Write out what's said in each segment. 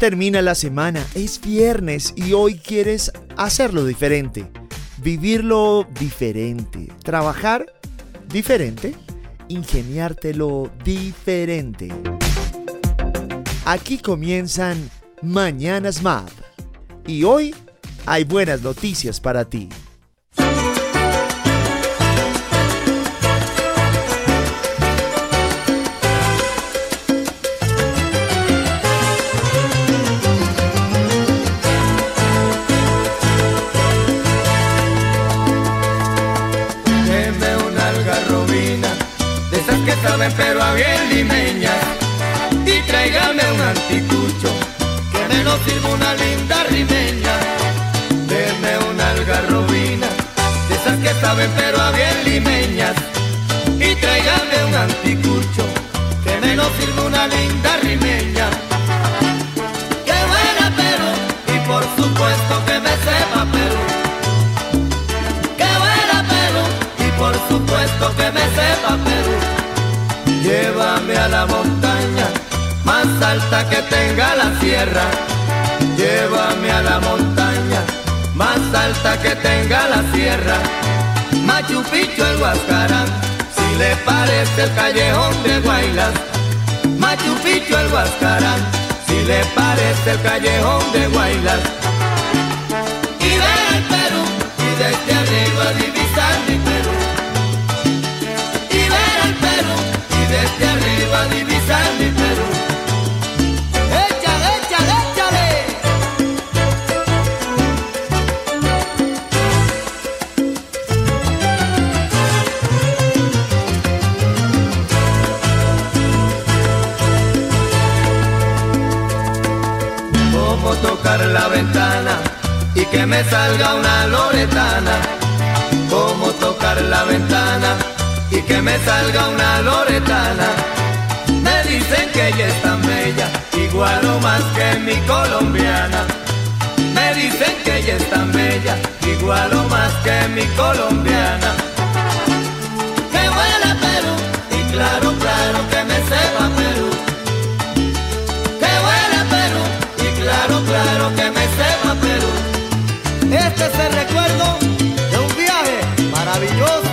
termina la semana, es viernes y hoy quieres hacerlo diferente, vivirlo diferente, trabajar diferente, ingeniártelo diferente. Aquí comienzan Mañanas MAP y hoy hay buenas noticias para ti. Que saben pero a bien limeña, y tráigame un anticucho que me lo sirva una linda rimeña. Deme una algarrobina de esas que saben pero a bien limeñas, y tráigame un anticucho que me lo sirva una linda rimeña. Que buena pero, y por supuesto que me sepa Perú. Que buena pero, y por supuesto que me sepa Perú. Llévame a la montaña más alta que tenga la sierra. Llévame a la montaña más alta que tenga la sierra. Machu Picchu, el Huascarán, si le parece el callejón de Guaylas. Machu Picchu, el Huascarán, si le parece el callejón de Guaylas. Y ver el Perú y desde arriba divisar mi Perú. Desde arriba divisar mi Perú. ¡Échale, échale, échale! Cómo tocar la ventana y que me salga una loretana. Cómo tocar la ventana y que me salga una loretana. Me dicen que ella es tan bella, igual o más que mi colombiana. Me dicen que ella es tan bella, igual o más que mi colombiana. Que buena Perú, y claro, claro que me sepa Perú. Que buena Perú, y claro, claro que me sepa Perú. Este es el recuerdo de un viaje maravilloso.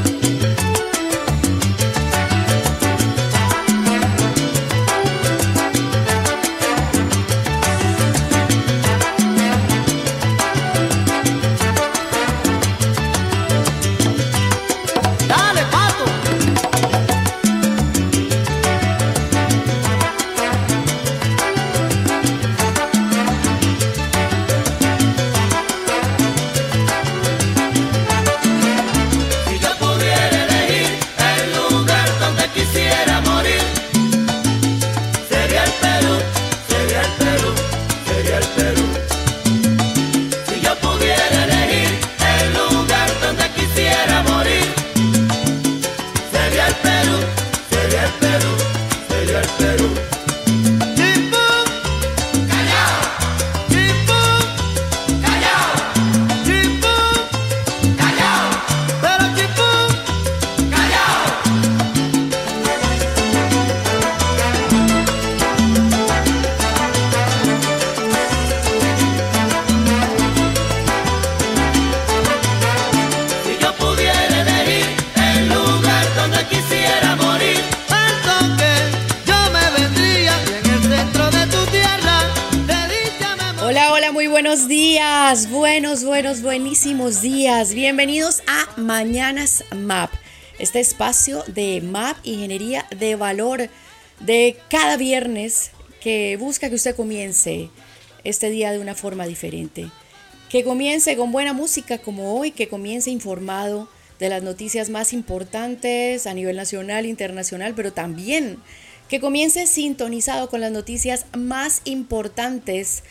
Buenísimos días, bienvenidos a Mañanas MAP, este espacio de MAP, Ingeniería de Valor, de cada viernes que busca que usted comience este día de una forma diferente, que comience con buena música como hoy, que comience informado de las noticias más importantes a nivel nacional, internacional, pero también que comience sintonizado con las noticias más importantes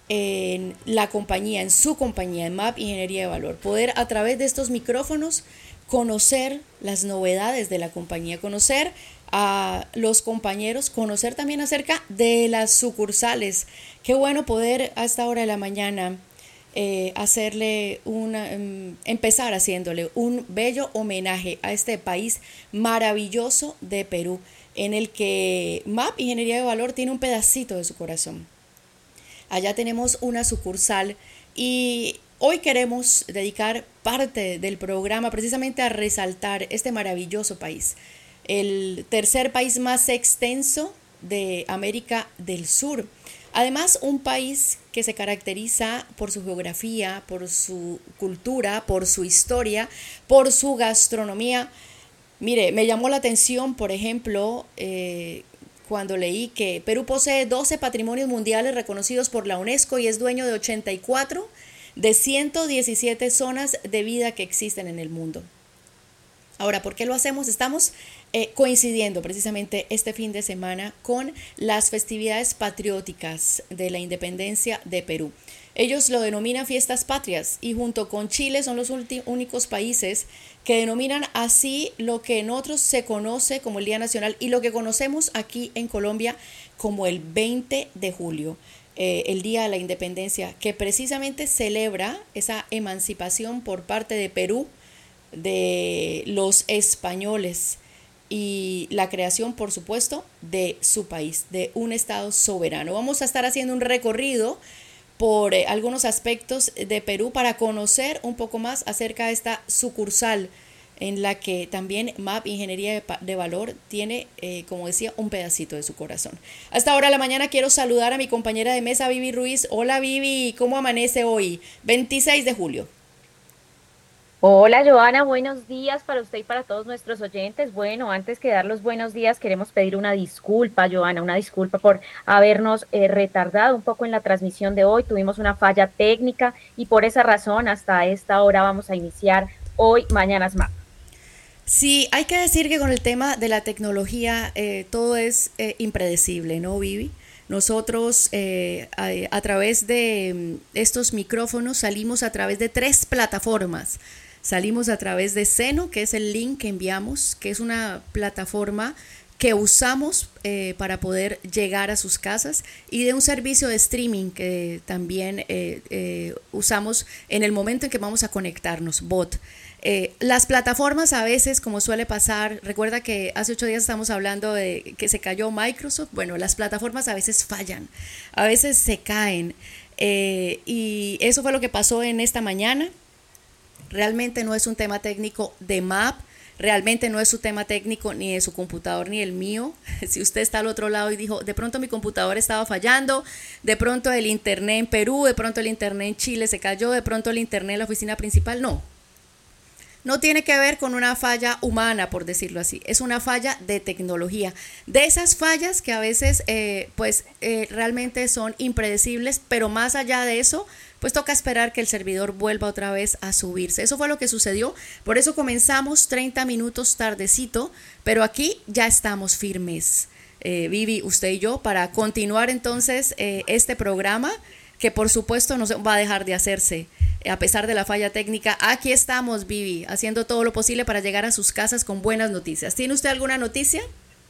en la compañía, en su compañía, en MAP Ingeniería de Valor. Poder a través de estos micrófonos conocer las novedades de la compañía, conocer a los compañeros, conocer también acerca de las sucursales. Qué bueno poder a esta hora de la mañana empezar haciéndole un bello homenaje a este país maravilloso de Perú, en el que MAP Ingeniería de Valor tiene un pedacito de su corazón. Allá tenemos una sucursal y hoy queremos dedicar parte del programa precisamente a resaltar este maravilloso país, el tercer país más extenso de América del Sur. Además, un país que se caracteriza por su geografía, por su cultura, por su historia, por su gastronomía. Mire, me llamó la atención, por ejemplo, cuando leí que Perú posee 12 patrimonios mundiales reconocidos por la UNESCO y es dueño de 84 de 117 zonas de vida que existen en el mundo. Ahora, ¿por qué lo hacemos? Estamos coincidiendo precisamente este fin de semana con las festividades patrióticas de la independencia de Perú. Ellos lo denominan fiestas patrias y junto con Chile son los únicos países que denominan así lo que en otros se conoce como el Día Nacional y lo que conocemos aquí en Colombia como el 20 de julio. El Día de la Independencia, que precisamente celebra esa emancipación por parte de Perú de los españoles y la creación, por supuesto, de su país, de un estado soberano. Vamos a estar haciendo un recorrido por algunos aspectos de Perú para conocer un poco más acerca de esta sucursal en la que también MAP Ingeniería de Valor tiene, como decía, un pedacito de su corazón. A esta hora de la mañana quiero saludar a mi compañera de mesa, Vivi Ruiz. Hola Vivi, ¿cómo amanece hoy? 26 de julio. Hola Joana, buenos días para usted y para todos nuestros oyentes. Bueno, antes que dar los buenos días, queremos pedir una disculpa, Joana, una disculpa por habernos retardado un poco en la transmisión de hoy. Tuvimos una falla técnica y por esa razón hasta esta hora vamos a iniciar hoy Mañanas MAP. Sí, hay que decir que con el tema de la tecnología todo es impredecible, ¿no, Vivi? Nosotros a través de estos micrófonos salimos a través de 3 plataformas. Salimos a través de Seno, que es el link que enviamos, que es una plataforma que usamos para poder llegar a sus casas, y de un servicio de streaming que también usamos en el momento en que vamos a conectarnos, bot. Las plataformas a veces, como suele pasar, recuerda que hace 8 días estamos hablando de que se cayó Microsoft. Bueno, las plataformas a veces fallan, a veces se caen, y eso fue lo que pasó en esta mañana. Realmente no es un tema técnico de MAP, realmente no es su tema técnico ni de su computador ni el mío. Si usted está al otro lado y dijo, de pronto mi computador estaba fallando, de pronto el internet en Perú, de pronto el internet en Chile se cayó, de pronto el internet en la oficina principal, no tiene que ver con una falla humana, por decirlo así, es una falla de tecnología. De esas fallas que a veces realmente son impredecibles, pero más allá de eso, pues toca esperar que el servidor vuelva otra vez a subirse. Eso fue lo que sucedió, por eso comenzamos 30 minutos tardecito, pero aquí ya estamos firmes, Vivi, usted y yo, para continuar entonces este programa, que por supuesto no va a dejar de hacerse. A pesar de la falla técnica, aquí estamos, Vivi, haciendo todo lo posible para llegar a sus casas con buenas noticias. ¿Tiene usted alguna noticia?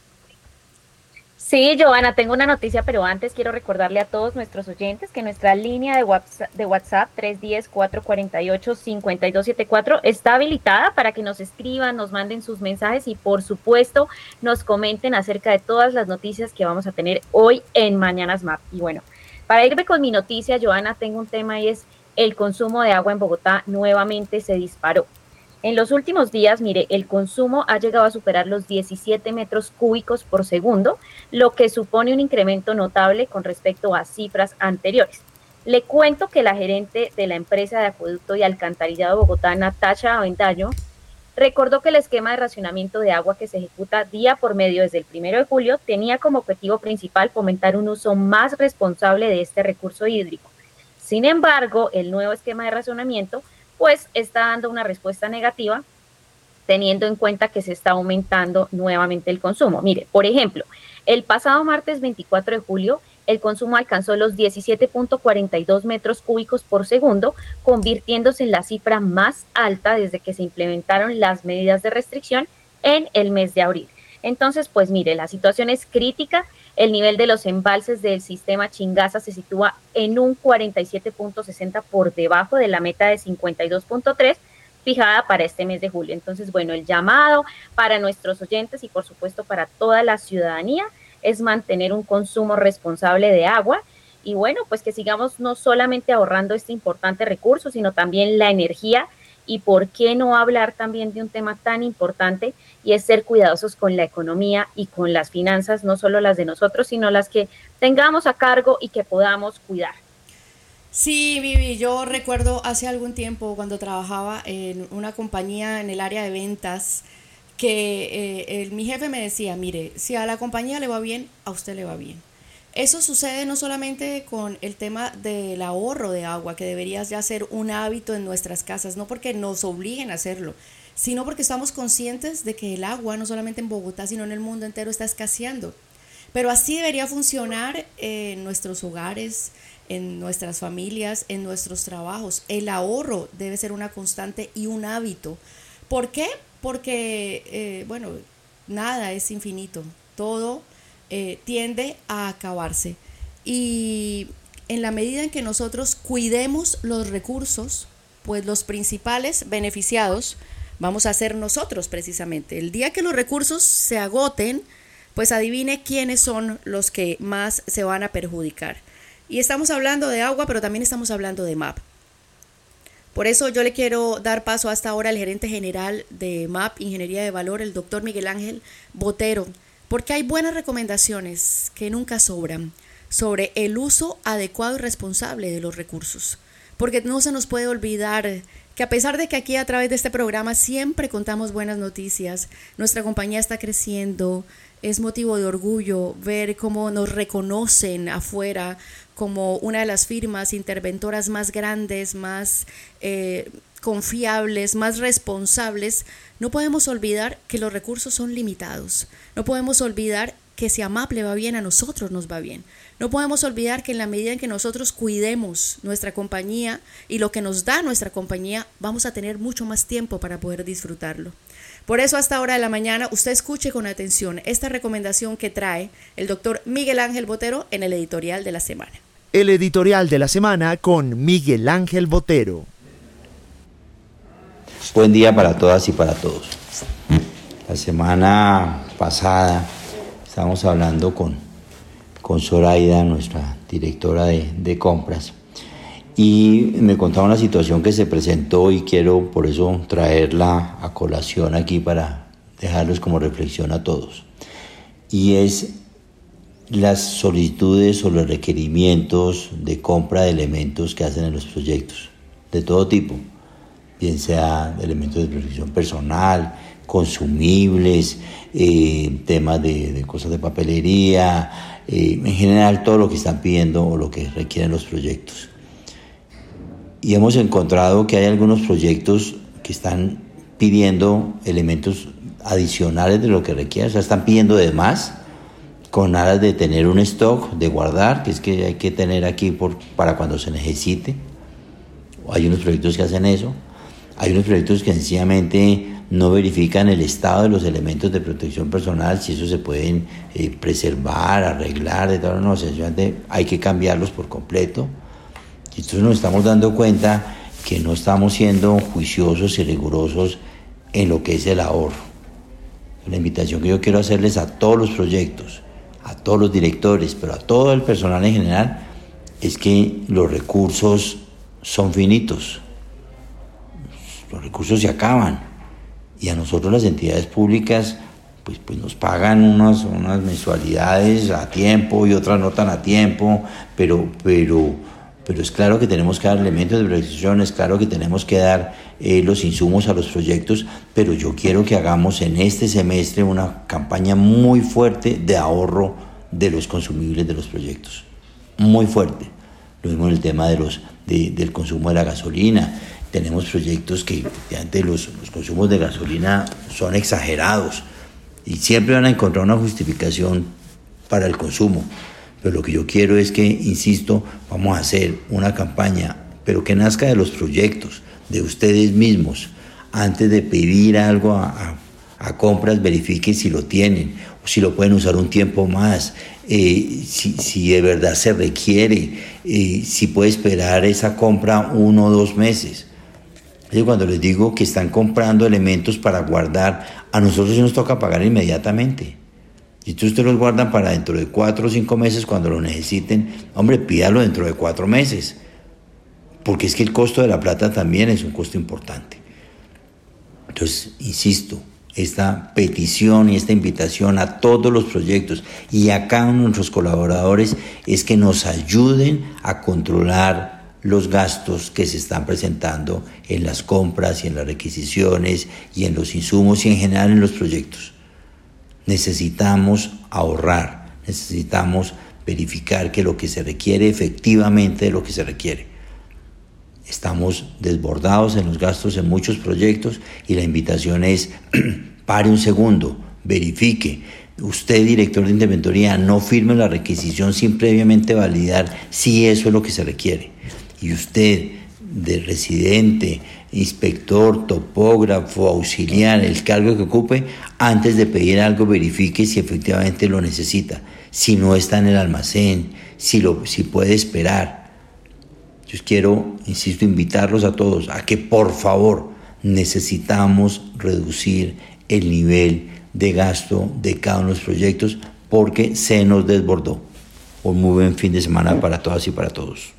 Sí, Joana, tengo una noticia, pero antes quiero recordarle a todos nuestros oyentes que nuestra línea de WhatsApp 310-448-5274 está habilitada para que nos escriban, nos manden sus mensajes y por supuesto nos comenten acerca de todas las noticias que vamos a tener hoy en Mañanas MAP. Y bueno, para irme con mi noticia, Joana, tengo un tema y es: el consumo de agua en Bogotá nuevamente se disparó. En los últimos días, mire, el consumo ha llegado a superar los 17 metros cúbicos por segundo, lo que supone un incremento notable con respecto a cifras anteriores. Le cuento que la gerente de la empresa de acueducto y alcantarillado de Bogotá, Natasha Avendaño, recordó que el esquema de racionamiento de agua que se ejecuta día por medio desde el 1 de julio tenía como objetivo principal fomentar un uso más responsable de este recurso hídrico. Sin embargo, el nuevo esquema de racionamiento pues está dando una respuesta negativa, teniendo en cuenta que se está aumentando nuevamente el consumo. Mire, por ejemplo, el pasado martes 24 de julio, el consumo alcanzó los 17.42 metros cúbicos por segundo, convirtiéndose en la cifra más alta desde que se implementaron las medidas de restricción en el mes de abril. Entonces, pues mire, la situación es crítica. El nivel de los embalses del sistema Chingaza se sitúa en un 47.60 por debajo de la meta de 52.3 fijada para este mes de julio. Entonces, bueno, el llamado para nuestros oyentes y por supuesto para toda la ciudadanía es mantener un consumo responsable de agua y bueno, pues que sigamos no solamente ahorrando este importante recurso, sino también la energía. Y por qué no hablar también de un tema tan importante, y es ser cuidadosos con la economía y con las finanzas, no solo las de nosotros, sino las que tengamos a cargo y que podamos cuidar. Sí, Vivi, yo recuerdo hace algún tiempo cuando trabajaba en una compañía en el área de ventas que mi jefe me decía, mire, si a la compañía le va bien, a usted le va bien. Eso sucede no solamente con el tema del ahorro de agua, que debería ya ser un hábito en nuestras casas, no porque nos obliguen a hacerlo, sino porque estamos conscientes de que el agua, no solamente en Bogotá, sino en el mundo entero, está escaseando. Pero así debería funcionar en nuestros hogares, en nuestras familias, en nuestros trabajos. El ahorro debe ser una constante y un hábito. ¿Por qué? Porque, bueno, nada es infinito, todo tiende a acabarse, y en la medida en que nosotros cuidemos los recursos, pues los principales beneficiados vamos a ser nosotros precisamente. El día que los recursos se agoten, pues adivine quiénes son los que más se van a perjudicar. Y estamos hablando de agua, pero también estamos hablando de MAP. Por eso yo le quiero dar paso hasta ahora al gerente general de MAP Ingeniería de Valor, el doctor Miguel Ángel Botero, porque hay buenas recomendaciones que nunca sobran sobre el uso adecuado y responsable de los recursos. Porque no se nos puede olvidar que a pesar de que aquí a través de este programa siempre contamos buenas noticias, nuestra compañía está creciendo, es motivo de orgullo ver cómo nos reconocen afuera como una de las firmas interventoras más grandes, más confiables, más responsables. No podemos olvidar que los recursos son limitados. No podemos olvidar que si a MAP le va bien, a nosotros nos va bien. No podemos olvidar que en la medida en que nosotros cuidemos nuestra compañía y lo que nos da nuestra compañía, vamos a tener mucho más tiempo para poder disfrutarlo. Por eso, hasta hora de la mañana, usted escuche con atención esta recomendación que trae el doctor Miguel Ángel Botero en el editorial de la semana. El editorial de la semana con Miguel Ángel Botero. Buen día para todas y para todos. La semana pasada estábamos hablando con Zoraida, nuestra directora de compras, y me contaba una situación que se presentó y quiero por eso traerla a colación aquí para dejarlos como reflexión a todos. Y es las solicitudes o los requerimientos de compra de elementos que hacen en los proyectos, de todo tipo, bien sea elementos de protección personal, consumibles, temas de cosas de papelería, en general todo lo que están pidiendo o lo que requieren los proyectos. Y hemos encontrado que hay algunos proyectos que están pidiendo elementos adicionales de lo que requieren, o sea, están pidiendo de más, con aras de tener un stock, de guardar, que es que hay que tener aquí para cuando se necesite. Hay unos proyectos que hacen eso. Hay unos proyectos que sencillamente no verifican el estado de los elementos de protección personal, si esos se pueden preservar, arreglar, de tal, no, sencillamente hay que cambiarlos por completo. Y entonces nos estamos dando cuenta que no estamos siendo juiciosos y rigurosos en lo que es el ahorro. La invitación que yo quiero hacerles a todos los proyectos, a todos los directores, pero a todo el personal en general, es que los recursos son finitos. Los recursos se acaban y a nosotros las entidades públicas pues nos pagan unas mensualidades a tiempo y otras no tan a tiempo, pero es claro que tenemos que dar elementos de protección, es claro que tenemos que dar los insumos a los proyectos, pero yo quiero que hagamos en este semestre una campaña muy fuerte de ahorro de los consumibles de los proyectos, muy fuerte. Lo mismo en el tema del consumo de la gasolina. Tenemos proyectos que antes los consumos de gasolina son exagerados y siempre van a encontrar una justificación para el consumo. Pero lo que yo quiero es que, insisto, vamos a hacer una campaña, pero que nazca de los proyectos, de ustedes mismos. Antes de pedir algo a compras, verifiquen si lo tienen, o si lo pueden usar un tiempo más, si de verdad se requiere, si puede esperar esa compra 1 o 2 meses. Cuando les digo que están comprando elementos para guardar, a nosotros sí nos toca pagar inmediatamente. Si ustedes los guardan para dentro de 4 o 5 meses cuando lo necesiten, hombre, pídalo dentro de 4 meses. Porque es que el costo de la plata también es un costo importante. Entonces, insisto, esta petición y esta invitación a todos los proyectos y a cada uno de nuestros colaboradores es que nos ayuden a controlar los gastos que se están presentando en las compras y en las requisiciones y en los insumos y en general en los proyectos. Necesitamos ahorrar, necesitamos verificar que lo que se requiere efectivamente es lo que se requiere. Estamos desbordados en los gastos en muchos proyectos y la invitación es pare un segundo, verifique. Usted, director de interventoría, no firme la requisición sin previamente validar si eso es lo que se requiere. Y usted, de residente, inspector, topógrafo, auxiliar, el cargo que ocupe, antes de pedir algo verifique si efectivamente lo necesita, si no está en el almacén, si puede esperar. Yo quiero, insisto, invitarlos a todos a que por favor necesitamos reducir el nivel de gasto de cada uno de los proyectos porque se nos desbordó. Un muy buen fin de semana para todas y para todos.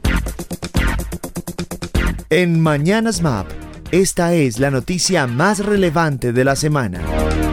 En Mañanas MAP, esta es la noticia más relevante de la semana.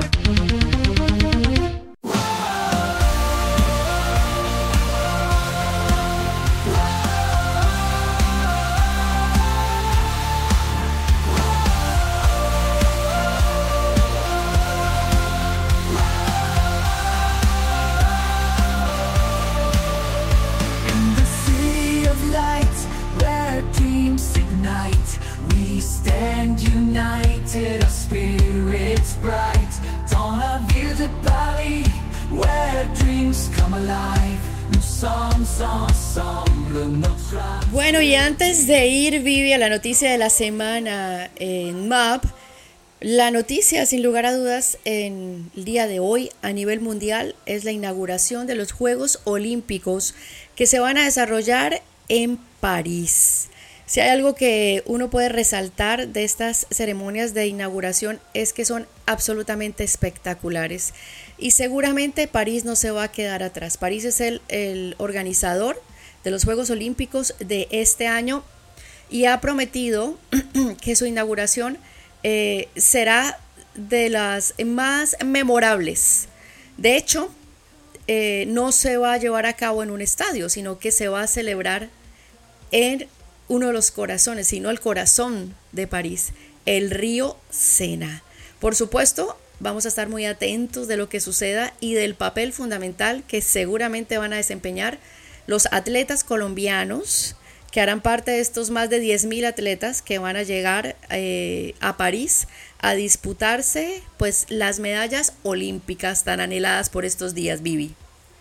Bueno, y antes de ir, Vivi, a la noticia de la semana en MAP, la noticia, sin lugar a dudas, en el día de hoy a nivel mundial es la inauguración de los Juegos Olímpicos que se van a desarrollar en París. Si hay algo que uno puede resaltar de estas ceremonias de inauguración es que son absolutamente espectaculares. Y seguramente París no se va a quedar atrás. París es el organizador de los Juegos Olímpicos de este año y ha prometido que su inauguración será de las más memorables. De hecho, no se va a llevar a cabo en un estadio, sino que se va a celebrar en uno de los corazones, sino el corazón de París, el río Sena. Por supuesto, vamos a estar muy atentos de lo que suceda y del papel fundamental que seguramente van a desempeñar los atletas colombianos que harán parte de estos más de 10.000 atletas que van a llegar a París a disputarse pues las medallas olímpicas tan anheladas por estos días, Vivi.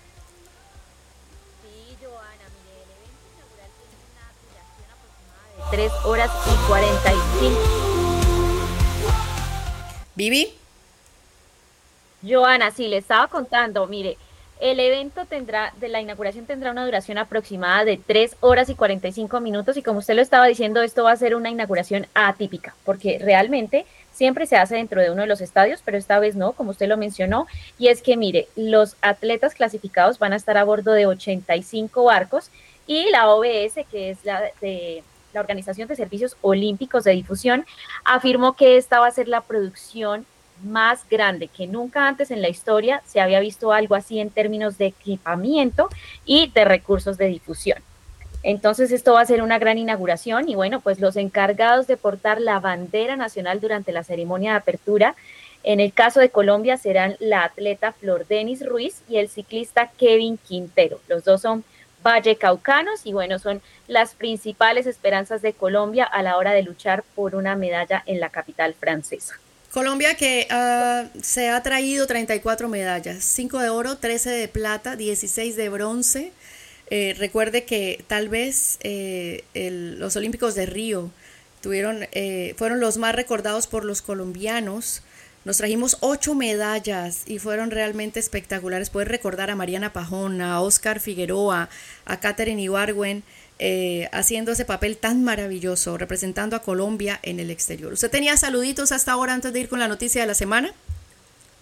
Sí, Joana, mire, el evento inaugural tiene una duración aproximada de 3 horas y 45. Vivi. Joana, sí, le estaba contando, mire, el evento de la inauguración tendrá una duración aproximada de 3 horas y 45 minutos y como usted lo estaba diciendo, esto va a ser una inauguración atípica, porque realmente siempre se hace dentro de uno de los estadios, pero esta vez no, como usted lo mencionó, y es que mire, los atletas clasificados van a estar a bordo de 85 barcos y la OBS, que es la Organización de Servicios Olímpicos de Difusión, afirmó que esta va a ser la producción más grande, que nunca antes en la historia se había visto algo así en términos de equipamiento y de recursos de difusión. Entonces esto va a ser una gran inauguración y bueno, pues los encargados de portar la bandera nacional durante la ceremonia de apertura, en el caso de Colombia serán la atleta Flor Denis Ruiz y el ciclista Kevin Quintero. Los dos son vallecaucanos y bueno, son las principales esperanzas de Colombia a la hora de luchar por una medalla en la capital francesa. Colombia que se ha traído 34 medallas, 5 de oro, 13 de plata, 16 de bronce. Recuerde que tal vez los Olímpicos de Río fueron los más recordados por los colombianos. Nos trajimos 8 medallas y fueron realmente espectaculares. Puedes recordar a Mariana Pajón, a Oscar Figueroa, a Katherine Ibargüen, haciendo ese papel tan maravilloso, representando a Colombia en el exterior. ¿Usted tenía saluditos hasta ahora antes de ir con la noticia de la semana?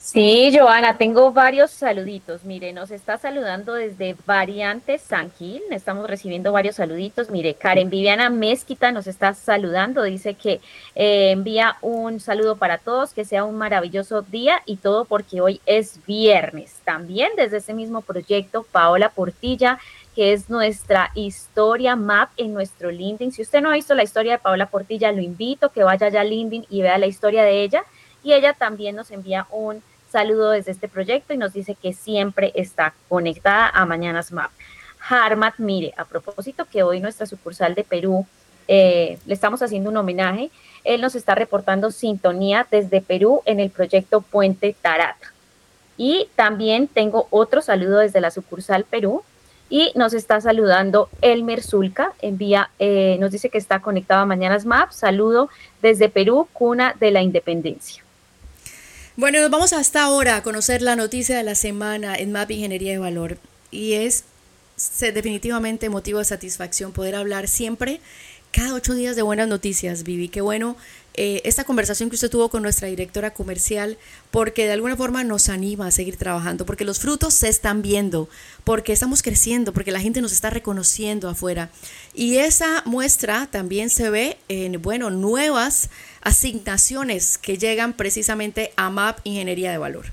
Sí, Joana, tengo varios saluditos. Mire, nos está saludando desde Variante San Gil. Estamos recibiendo varios saluditos. Mire, Karen Viviana Mezquita nos está saludando. Dice que envía un saludo para todos, que sea un maravilloso día y todo porque hoy es viernes. También desde ese mismo proyecto, Paola Portilla, que es nuestra historia MAP en nuestro LinkedIn. Si usted no ha visto la historia de Paola Portilla, lo invito a que vaya ya al LinkedIn y vea la historia de ella. Y ella también nos envía un saludo desde este proyecto y nos dice que siempre está conectada a Mañanas MAP. Harmat, mire, a propósito que hoy nuestra sucursal de Perú le estamos haciendo un homenaje, él nos está reportando sintonía desde Perú en el proyecto Puente Tarata. Y también tengo otro saludo desde la sucursal Perú y nos está saludando Elmer Zulca, nos dice que está conectado a Mañanas MAP, saludo desde Perú, cuna de la independencia. Bueno, nos vamos hasta ahora a conocer la noticia de la semana en MAP Ingeniería de Valor y es definitivamente motivo de satisfacción poder hablar siempre, cada 8 días de buenas noticias, Vivi. Qué bueno esta conversación que usted tuvo con nuestra directora comercial, porque de alguna forma nos anima a seguir trabajando, porque los frutos se están viendo, porque estamos creciendo, porque la gente nos está reconociendo afuera. Y esa muestra también se ve en, nuevas asignaciones que llegan precisamente a MAP Ingeniería de Valor.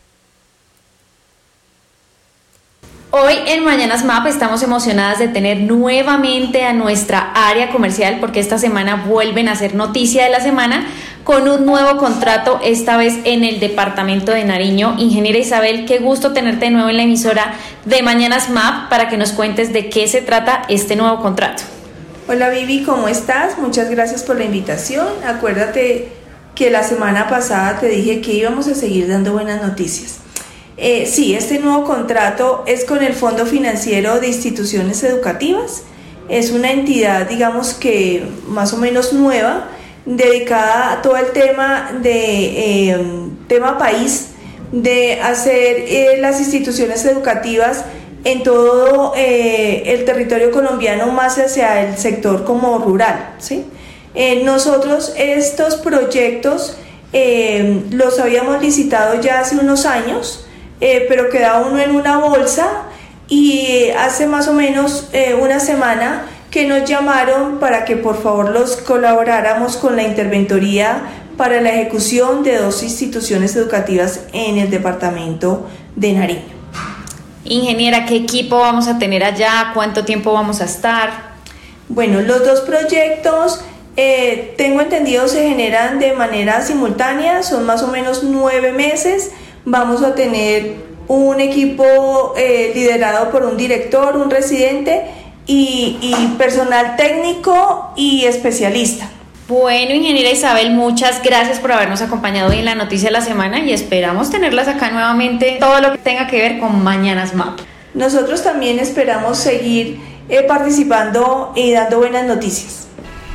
Hoy en Mañanas MAP estamos emocionadas de tener nuevamente a nuestra área comercial porque esta semana vuelven a hacer noticia de la semana con un nuevo contrato, esta vez en el departamento de Nariño. Ingeniera Isabel, qué gusto tenerte de nuevo en la emisora de Mañanas MAP para que nos cuentes de qué se trata este nuevo contrato. Hola Vivi, ¿cómo estás? Muchas gracias por la invitación. Acuérdate que la semana pasada te dije que íbamos a seguir dando buenas noticias. Sí, este nuevo contrato es con el Fondo Financiero de Instituciones Educativas. Es una entidad, digamos que más o menos nueva, dedicada a todo el tema tema país, de hacer las instituciones educativas en todo el territorio colombiano, más hacia el sector como rural, ¿sí? Nosotros estos proyectos los habíamos licitado ya hace unos años, pero quedaba uno en una bolsa y hace más o menos una semana que nos llamaron para que por favor los colaboráramos con la interventoría para la ejecución de 2 instituciones educativas en el departamento de Nariño. Ingeniera, ¿qué equipo vamos a tener allá? ¿Cuánto tiempo vamos a estar? Bueno, los 2 proyectos tengo entendido se generan de manera simultánea, son más o menos 9 meses. Vamos a tener un equipo liderado por un director, un residente y personal técnico y especialista. Bueno, ingeniera Isabel, muchas gracias por habernos acompañado hoy en la noticia de la semana y esperamos tenerlas acá nuevamente, todo lo que tenga que ver con Mañanas MAP. Nosotros también esperamos seguir participando y dando buenas noticias.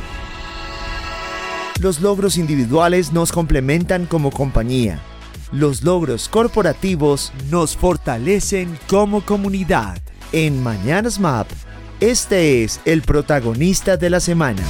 Los logros individuales nos complementan como compañía. Los logros corporativos nos fortalecen como comunidad. En Mañanas MAP, este es el protagonista de la semana.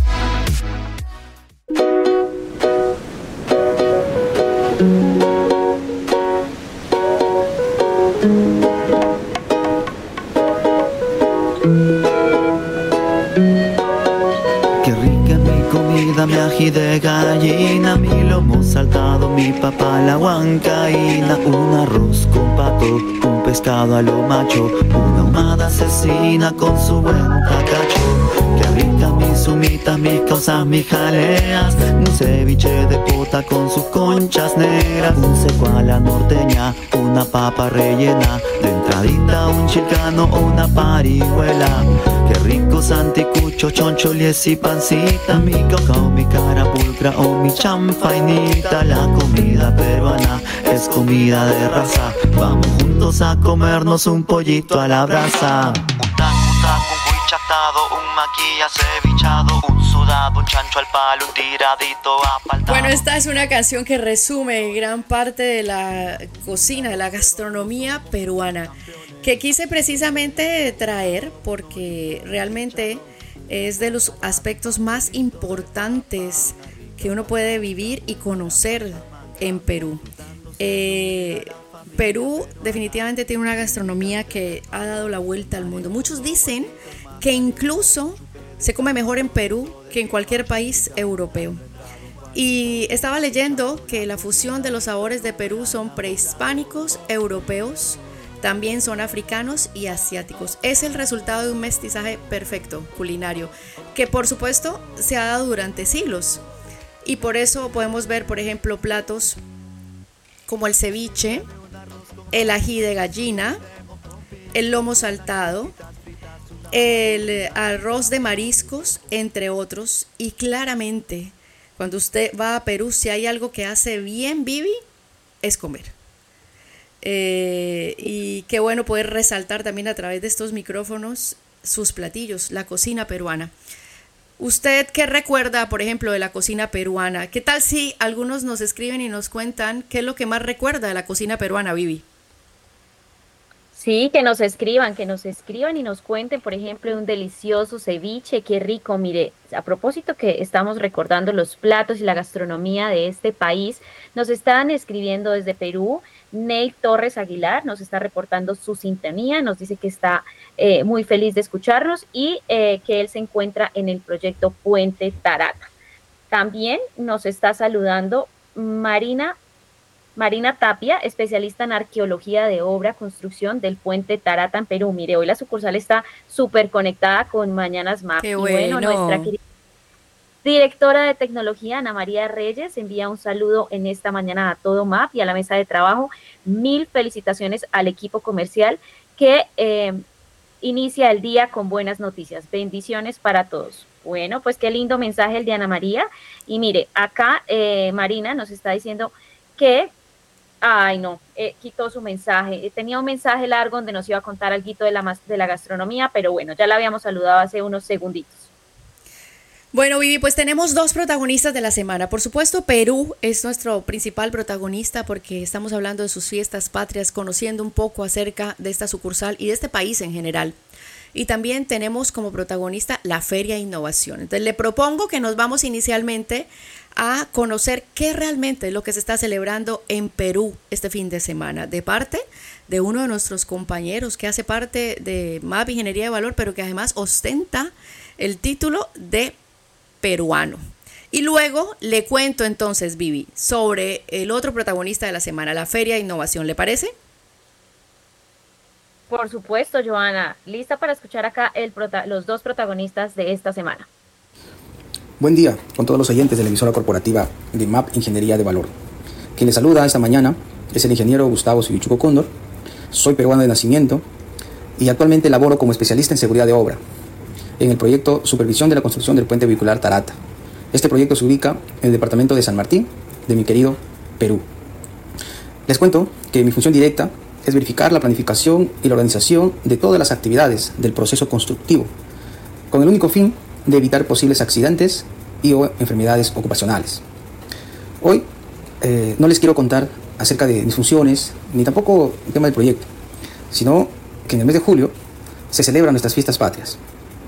Mi ají de gallina, mi lomo saltado, mi papa la huancaína, un arroz con pato, un pescado a lo macho, una ahumada asesina con su buen tacacho. Que rica mi sumita, mis cosas, mis jaleas, un ceviche de pota con sus conchas negras, un seco a la norteña, una papa rellena, de entradita un chilcano o una parihuela. Qué rico santicucho, choncholies y pancita, mi cacao, mi carapulcra o mi champainita. La comida peruana es comida de raza, vamos juntos a comernos un pollito a la brasa. Un taco, un cuichatado, un maquilla cevichado, un sudado, un chancho al palo, un tiradito apaltado. Bueno, esta es una canción que resume gran parte de la cocina, de la gastronomía peruana, que quise precisamente traer porque realmente es de los aspectos más importantes que uno puede vivir y conocer en Perú. Perú definitivamente tiene una gastronomía que ha dado la vuelta al mundo. Muchos dicen que incluso se come mejor en Perú que en cualquier país europeo. Y estaba leyendo que la fusión de los sabores de Perú son prehispánicos, europeos, también son africanos y asiáticos. Es el resultado de un mestizaje perfecto culinario, que por supuesto se ha dado durante siglos. Y por eso podemos ver, por ejemplo, platos como el ceviche, el ají de gallina, el lomo saltado, el arroz de mariscos, entre otros. Y claramente, cuando usted va a Perú, si hay algo que hace bien Vivi, es comer. Y qué bueno poder resaltar también a través de estos micrófonos sus platillos, la cocina peruana. ¿Usted qué recuerda, por ejemplo, de la cocina peruana? ¿Qué tal si algunos nos escriben y nos cuentan qué es lo que más recuerda de la cocina peruana, Vivi? Sí, que nos escriban y nos cuenten, por ejemplo, un delicioso ceviche, qué rico. Mire, a propósito que estamos recordando los platos y la gastronomía de este país, nos están escribiendo desde Perú. Ney Torres Aguilar nos está reportando su sintonía, nos dice que está muy feliz de escucharnos y que él se encuentra en el proyecto Puente Tarata. También nos está saludando Marina Tapia, especialista en arqueología de obra, construcción del Puente Tarata en Perú. Mire, hoy la sucursal está súper conectada con Mañanas MAP. Qué bueno. Nuestra querida directora de tecnología, Ana María Reyes, envía un saludo en esta mañana a todo MAP y a la mesa de trabajo. 1000 felicitaciones al equipo comercial que inicia el día con buenas noticias. Bendiciones para todos. Bueno, pues qué lindo mensaje el de Ana María. Y mire, acá Marina nos está diciendo que quitó su mensaje. Tenía un mensaje largo donde nos iba a contar algo de la gastronomía, pero bueno, ya la habíamos saludado hace unos segunditos. Bueno, Vivi, pues tenemos dos protagonistas de la semana. Por supuesto, Perú es nuestro principal protagonista porque estamos hablando de sus fiestas patrias, conociendo un poco acerca de esta sucursal y de este país en general. Y también tenemos como protagonista la Feria de Innovación. Entonces le propongo que nos vamos inicialmente a conocer qué realmente es lo que se está celebrando en Perú este fin de semana, de parte de uno de nuestros compañeros que hace parte de MAP Ingeniería de Valor, pero que además ostenta el título de peruano. Y luego le cuento entonces, Vivi, sobre el otro protagonista de la semana, la Feria de Innovación. ¿Le parece? Por supuesto, Joana. Lista para escuchar acá los dos protagonistas de esta semana. Buen día con todos los oyentes de la emisora corporativa de MAP Ingeniería de Valor. Quien les saluda esta mañana es el ingeniero Gustavo Sivichuco Cóndor. Soy peruano de nacimiento y actualmente laboro como especialista en seguridad de obra en el proyecto Supervisión de la Construcción del Puente Vehicular Tarata. Este proyecto se ubica en el departamento de San Martín, de mi querido Perú. Les cuento que mi función directa es verificar la planificación y la organización de todas las actividades del proceso constructivo, con el único fin de evitar posibles accidentes y o enfermedades ocupacionales. Hoy no les quiero contar acerca de mis funciones, ni tampoco el tema del proyecto, sino que en el mes de julio se celebran nuestras fiestas patrias.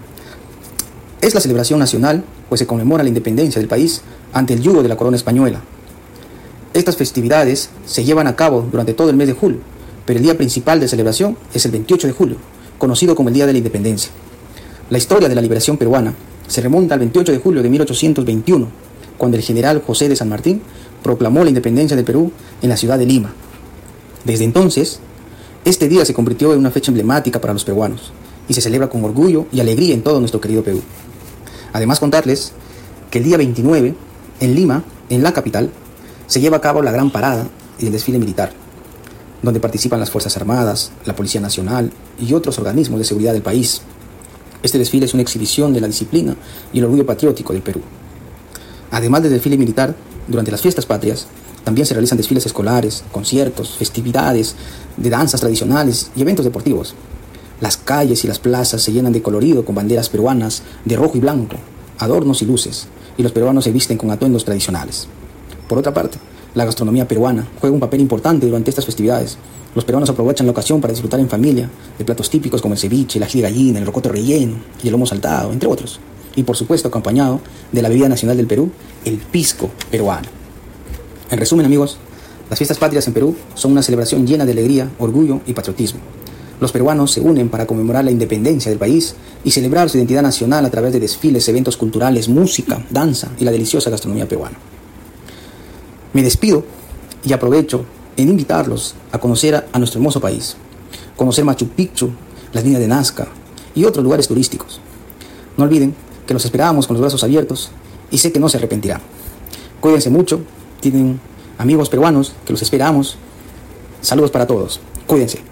Es la celebración nacional, pues se conmemora la independencia del país ante el yugo de la corona española. Estas festividades se llevan a cabo durante todo el mes de julio, pero el día principal de celebración es el 28 de julio, conocido como el Día de la Independencia. La historia de la liberación peruana se remonta al 28 de julio de 1821, cuando el general José de San Martín proclamó la independencia del Perú en la ciudad de Lima. Desde entonces, este día se convirtió en una fecha emblemática para los peruanos y se celebra con orgullo y alegría en todo nuestro querido Perú. Además, contarles que el día 29, en Lima, en la capital, se lleva a cabo la gran parada y el desfile militar, donde participan las Fuerzas Armadas, la Policía Nacional y otros organismos de seguridad del país. Este desfile es una exhibición de la disciplina y el orgullo patriótico del Perú. Además del desfile militar, durante las fiestas patrias, también se realizan desfiles escolares, conciertos, festividades de danzas tradicionales y eventos deportivos. Las calles y las plazas se llenan de colorido con banderas peruanas de rojo y blanco, adornos y luces, y los peruanos se visten con atuendos tradicionales. Por otra parte, la gastronomía peruana juega un papel importante durante estas festividades. Los peruanos aprovechan la ocasión para disfrutar en familia de platos típicos como el ceviche, el ají de gallina, el rocoto relleno y el lomo saltado, entre otros. Y por supuesto acompañado de la bebida nacional del Perú, el pisco peruano. En resumen, amigos, Las fiestas patrias en Perú son una celebración llena de alegría, orgullo y patriotismo. Los peruanos se unen para conmemorar la independencia del país y celebrar su identidad nacional a través de desfiles, eventos culturales, música, danza y la deliciosa gastronomía peruana. Me despido y aprovecho en invitarlos a conocer a nuestro hermoso país, conocer Machu Picchu, las líneas de Nazca y otros lugares turísticos. No olviden que los esperamos con los brazos abiertos y sé que no se arrepentirán. Cuídense mucho, tienen amigos peruanos que los esperamos. Saludos para todos, cuídense.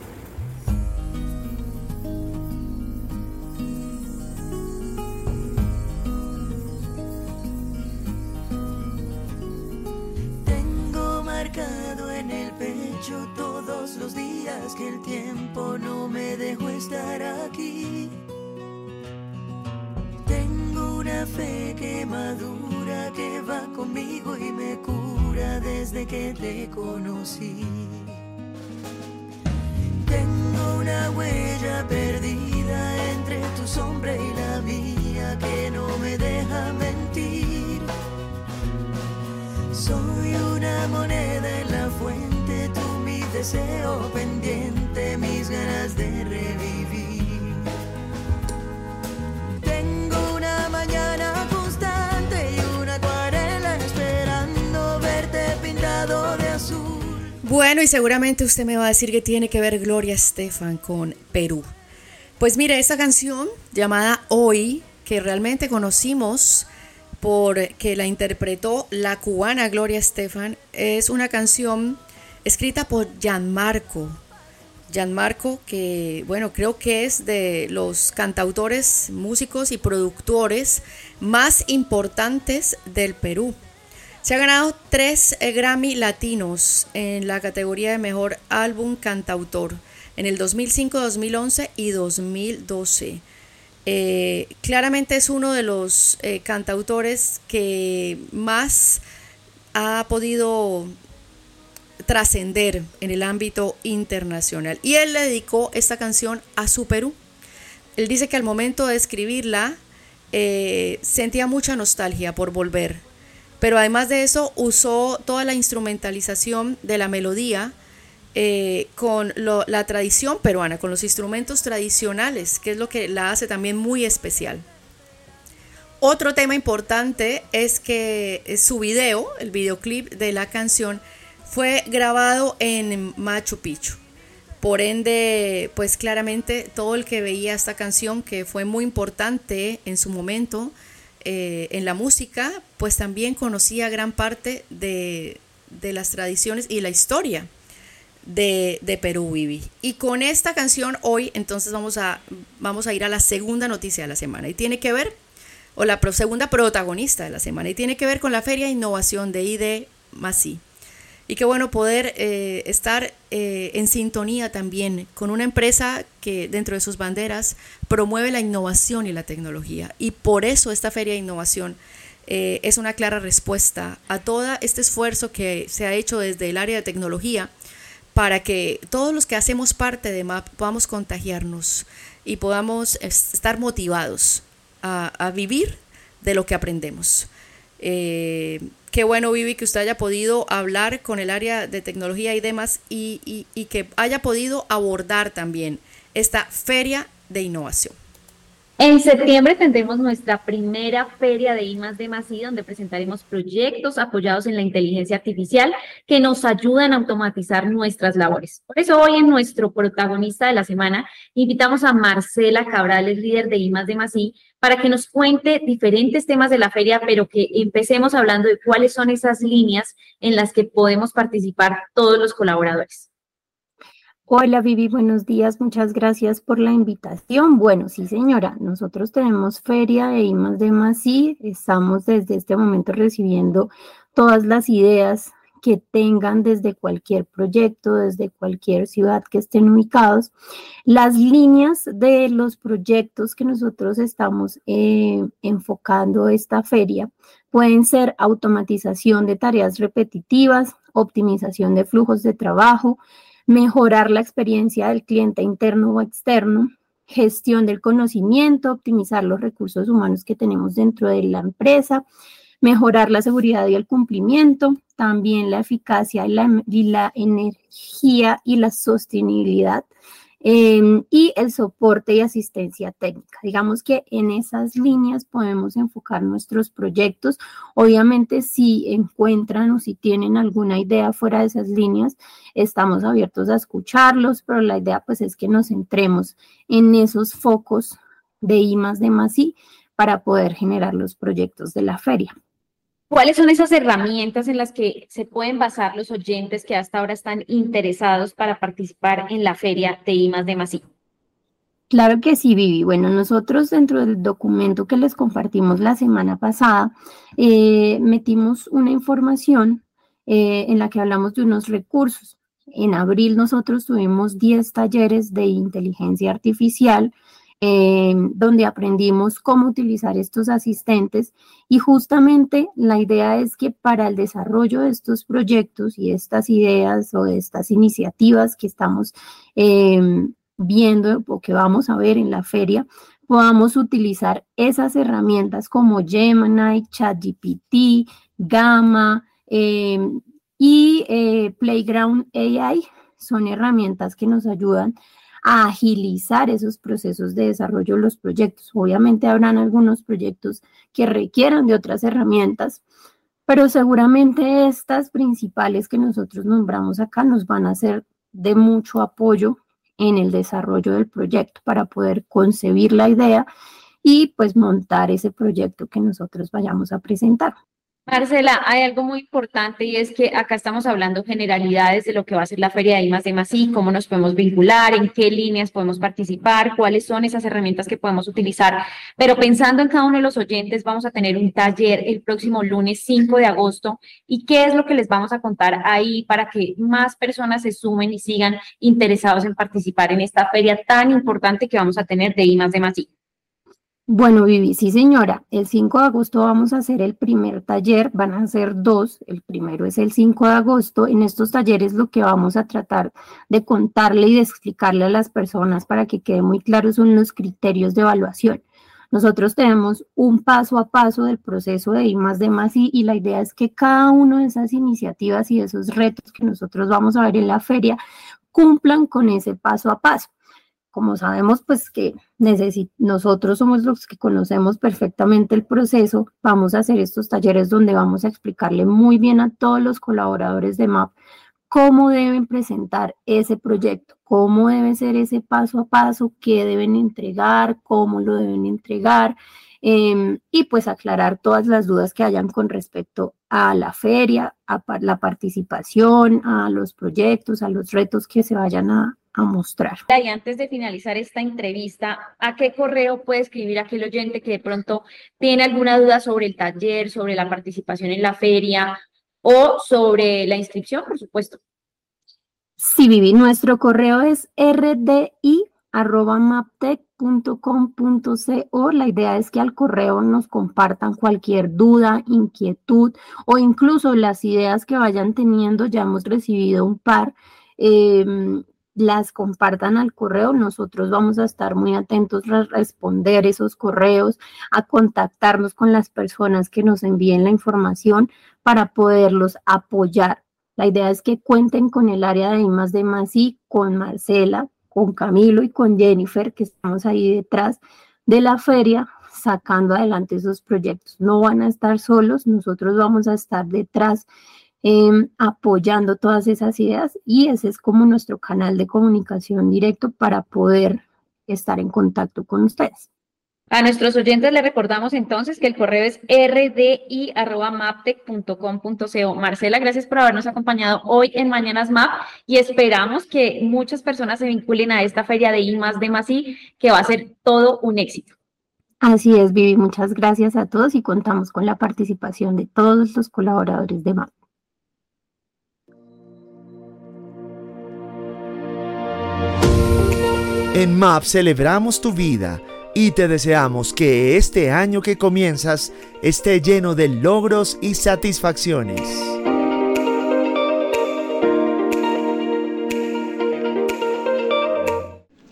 Tengo marcado en el pecho todos los días que el tiempo no me dejó estar aquí. Tengo una fe que madura, que va conmigo y me cura desde que te conocí. Tengo una huella perdida entre tu sombra y la mía que no me deja mentir. Soy una moneda en la fuente, tú mi deseo pendiente, mis ganas de revivir. Tengo una mañana constante y una acuarela esperando verte pintado de azul. Bueno, y seguramente usted me va a decir que tiene que ver Gloria Estefan con Perú. Pues mire, esta canción llamada Hoy, que realmente conocimos porque la interpretó la cubana Gloria Estefan, es una canción escrita por Gianmarco. Gianmarco, que bueno, creo que es de los cantautores, músicos y productores más importantes del Perú. Se ha ganado 3 Grammy latinos en la categoría de Mejor Álbum Cantautor en el 2005, 2011 y 2012. Claramente es uno de los cantautores que más ha podido trascender en el ámbito internacional. Y él le dedicó esta canción a su Perú. Él dice que al momento de escribirla sentía mucha nostalgia por volver. Pero además de eso usó toda la instrumentalización de la melodía con la tradición peruana, con los instrumentos tradicionales, que es lo que la hace también muy especial. Otro tema importante es que su video, el videoclip de la canción, fue grabado en Machu Picchu. Por ende, pues claramente todo el que veía esta canción, que fue muy importante en su momento en la música, pues también conocía gran parte de las tradiciones y la historia de Perú, Vivi. Y con esta canción hoy, entonces vamos a ir a la segunda noticia de la semana y tiene que ver, o la segunda protagonista de la semana, y tiene que ver con la Feria de Innovación de IDMASI. Y qué bueno poder estar en sintonía también con una empresa que dentro de sus banderas promueve la innovación y la tecnología. Y por eso esta Feria de Innovación es una clara respuesta a todo este esfuerzo que se ha hecho desde el área de tecnología para que todos los que hacemos parte de MAP podamos contagiarnos y podamos estar motivados a vivir de lo que aprendemos. Qué bueno, Vivi, que usted haya podido hablar con el área de tecnología y demás y que haya podido abordar también esta feria de innovación. En septiembre tendremos nuestra primera feria de I+D+I, donde presentaremos proyectos apoyados en la inteligencia artificial que nos ayudan a automatizar nuestras labores. Por eso hoy en nuestro protagonista de la semana invitamos a Marcela Cabrales, líder de I+D+I, para que nos cuente diferentes temas de la feria, pero que empecemos hablando de cuáles son esas líneas en las que podemos participar todos los colaboradores. Hola Vivi, buenos días, muchas gracias por la invitación. Bueno, sí señora, nosotros tenemos feria de I+D+I, estamos desde este momento recibiendo todas las ideas que tengan desde cualquier proyecto, desde cualquier ciudad que estén ubicados. Las líneas de los proyectos que nosotros estamos enfocando esta feria pueden ser automatización de tareas repetitivas, optimización de flujos de trabajo, mejorar la experiencia del cliente interno o externo, gestión del conocimiento, optimizar los recursos humanos que tenemos dentro de la empresa, mejorar la seguridad y el cumplimiento, también la eficacia y la energía y la sostenibilidad, y el soporte y asistencia técnica. Digamos que en esas líneas podemos enfocar nuestros proyectos. Obviamente, si encuentran o si tienen alguna idea fuera de esas líneas, estamos abiertos a escucharlos, pero la idea pues es que nos centremos en esos focos de I+D+I para poder generar los proyectos de la feria. ¿Cuáles son esas herramientas en las que se pueden basar los oyentes que hasta ahora están interesados para participar en la feria de I+D+I? Claro que sí, Vivi. Bueno, nosotros dentro del documento que les compartimos la semana pasada, metimos una información en la que hablamos de unos recursos. En abril nosotros tuvimos 10 talleres de inteligencia artificial, donde aprendimos cómo utilizar estos asistentes, y justamente la idea es que para el desarrollo de estos proyectos y estas ideas o de estas iniciativas que estamos viendo o que vamos a ver en la feria, podamos utilizar esas herramientas como Gemini, ChatGPT, Gamma y Playground AI. Son herramientas que nos ayudan a agilizar esos procesos de desarrollo de los proyectos. Obviamente habrán algunos proyectos que requieran de otras herramientas, pero seguramente estas principales que nosotros nombramos acá nos van a ser de mucho apoyo en el desarrollo del proyecto para poder concebir la idea y pues montar ese proyecto que nosotros vayamos a presentar. Marcela, hay algo muy importante y es que acá estamos hablando generalidades de lo que va a ser la feria de I+D+I, cómo nos podemos vincular, en qué líneas podemos participar, cuáles son esas herramientas que podemos utilizar. Pero pensando en cada uno de los oyentes, vamos a tener un taller el próximo lunes 5 de agosto. ¿Y qué es lo que les vamos a contar ahí para que más personas se sumen y sigan interesados en participar en esta feria tan importante que vamos a tener de I+D+I? Bueno, Vivi, sí señora, el 5 de agosto vamos a hacer el primer taller, van a ser 2, el primero es el 5 de agosto. En estos talleres lo que vamos a tratar de contarle y de explicarle a las personas para que quede muy claro son los criterios de evaluación. Nosotros tenemos un paso a paso del proceso de I+D+I y la idea es que cada una de esas iniciativas y esos retos que nosotros vamos a ver en la feria cumplan con ese paso a paso. Como sabemos, pues que nosotros somos los que conocemos perfectamente el proceso, vamos a hacer estos talleres donde vamos a explicarle muy bien a todos los colaboradores de MAP cómo deben presentar ese proyecto, cómo debe ser ese paso a paso, qué deben entregar, cómo lo deben entregar, y pues aclarar todas las dudas que hayan con respecto a la feria, a la participación, a los proyectos, a los retos que se vayan a mostrar. Y antes de finalizar esta entrevista, ¿a qué correo puede escribir aquel oyente que de pronto tiene alguna duda sobre el taller, sobre la participación en la feria o sobre la inscripción, por supuesto? Sí, Vivi, nuestro correo es rdi@maptec.com.co. La idea es que al correo nos compartan cualquier duda, inquietud o incluso las ideas que vayan teniendo. Ya hemos recibido un par, las compartan al correo. Nosotros vamos a estar muy atentos a responder esos correos, a contactarnos con las personas que nos envíen la información para poderlos apoyar. La idea es que cuenten con el área de I+D+I, con Marcela, con Camilo y con Jennifer, que estamos ahí detrás de la feria sacando adelante esos proyectos. No van a estar solos, nosotros vamos a estar detrás apoyando todas esas ideas, y ese es como nuestro canal de comunicación directo para poder estar en contacto con ustedes. A nuestros oyentes les recordamos entonces que el correo es rdi@maptec.com.co. Marcela, gracias por habernos acompañado hoy en Mañanas MAP y esperamos que muchas personas se vinculen a esta feria de I+D+I, que va a ser todo un éxito. Así es, Vivi, muchas gracias a todos y contamos con la participación de todos los colaboradores de MAP. En MAP celebramos tu vida y te deseamos que este año que comienzas esté lleno de logros y satisfacciones.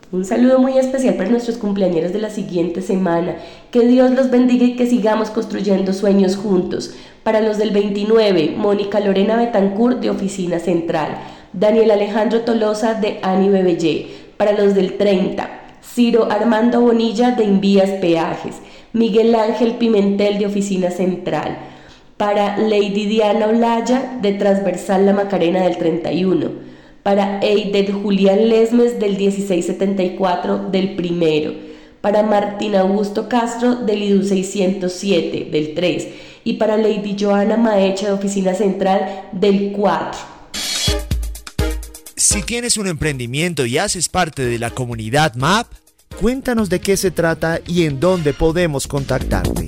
Un saludo muy especial para nuestros cumpleañeros de la siguiente semana. Que Dios los bendiga y que sigamos construyendo sueños juntos. Para los del 29, Mónica Lorena Betancourt de Oficina Central, Daniel Alejandro Tolosa de Ani Bebellé. Para los del 30, Ciro Armando Bonilla de Invías Peajes, Miguel Ángel Pimentel de Oficina Central. Para Lady Diana Olaya de Transversal La Macarena del 31. Para Eider Julián Lesmes del 1674 del primero, para Martín Augusto Castro del IDU 607 del 3 y para Lady Joana Maecha de Oficina Central del 4. Si tienes un emprendimiento y haces parte de la comunidad MAP, cuéntanos de qué se trata y en dónde podemos contactarte.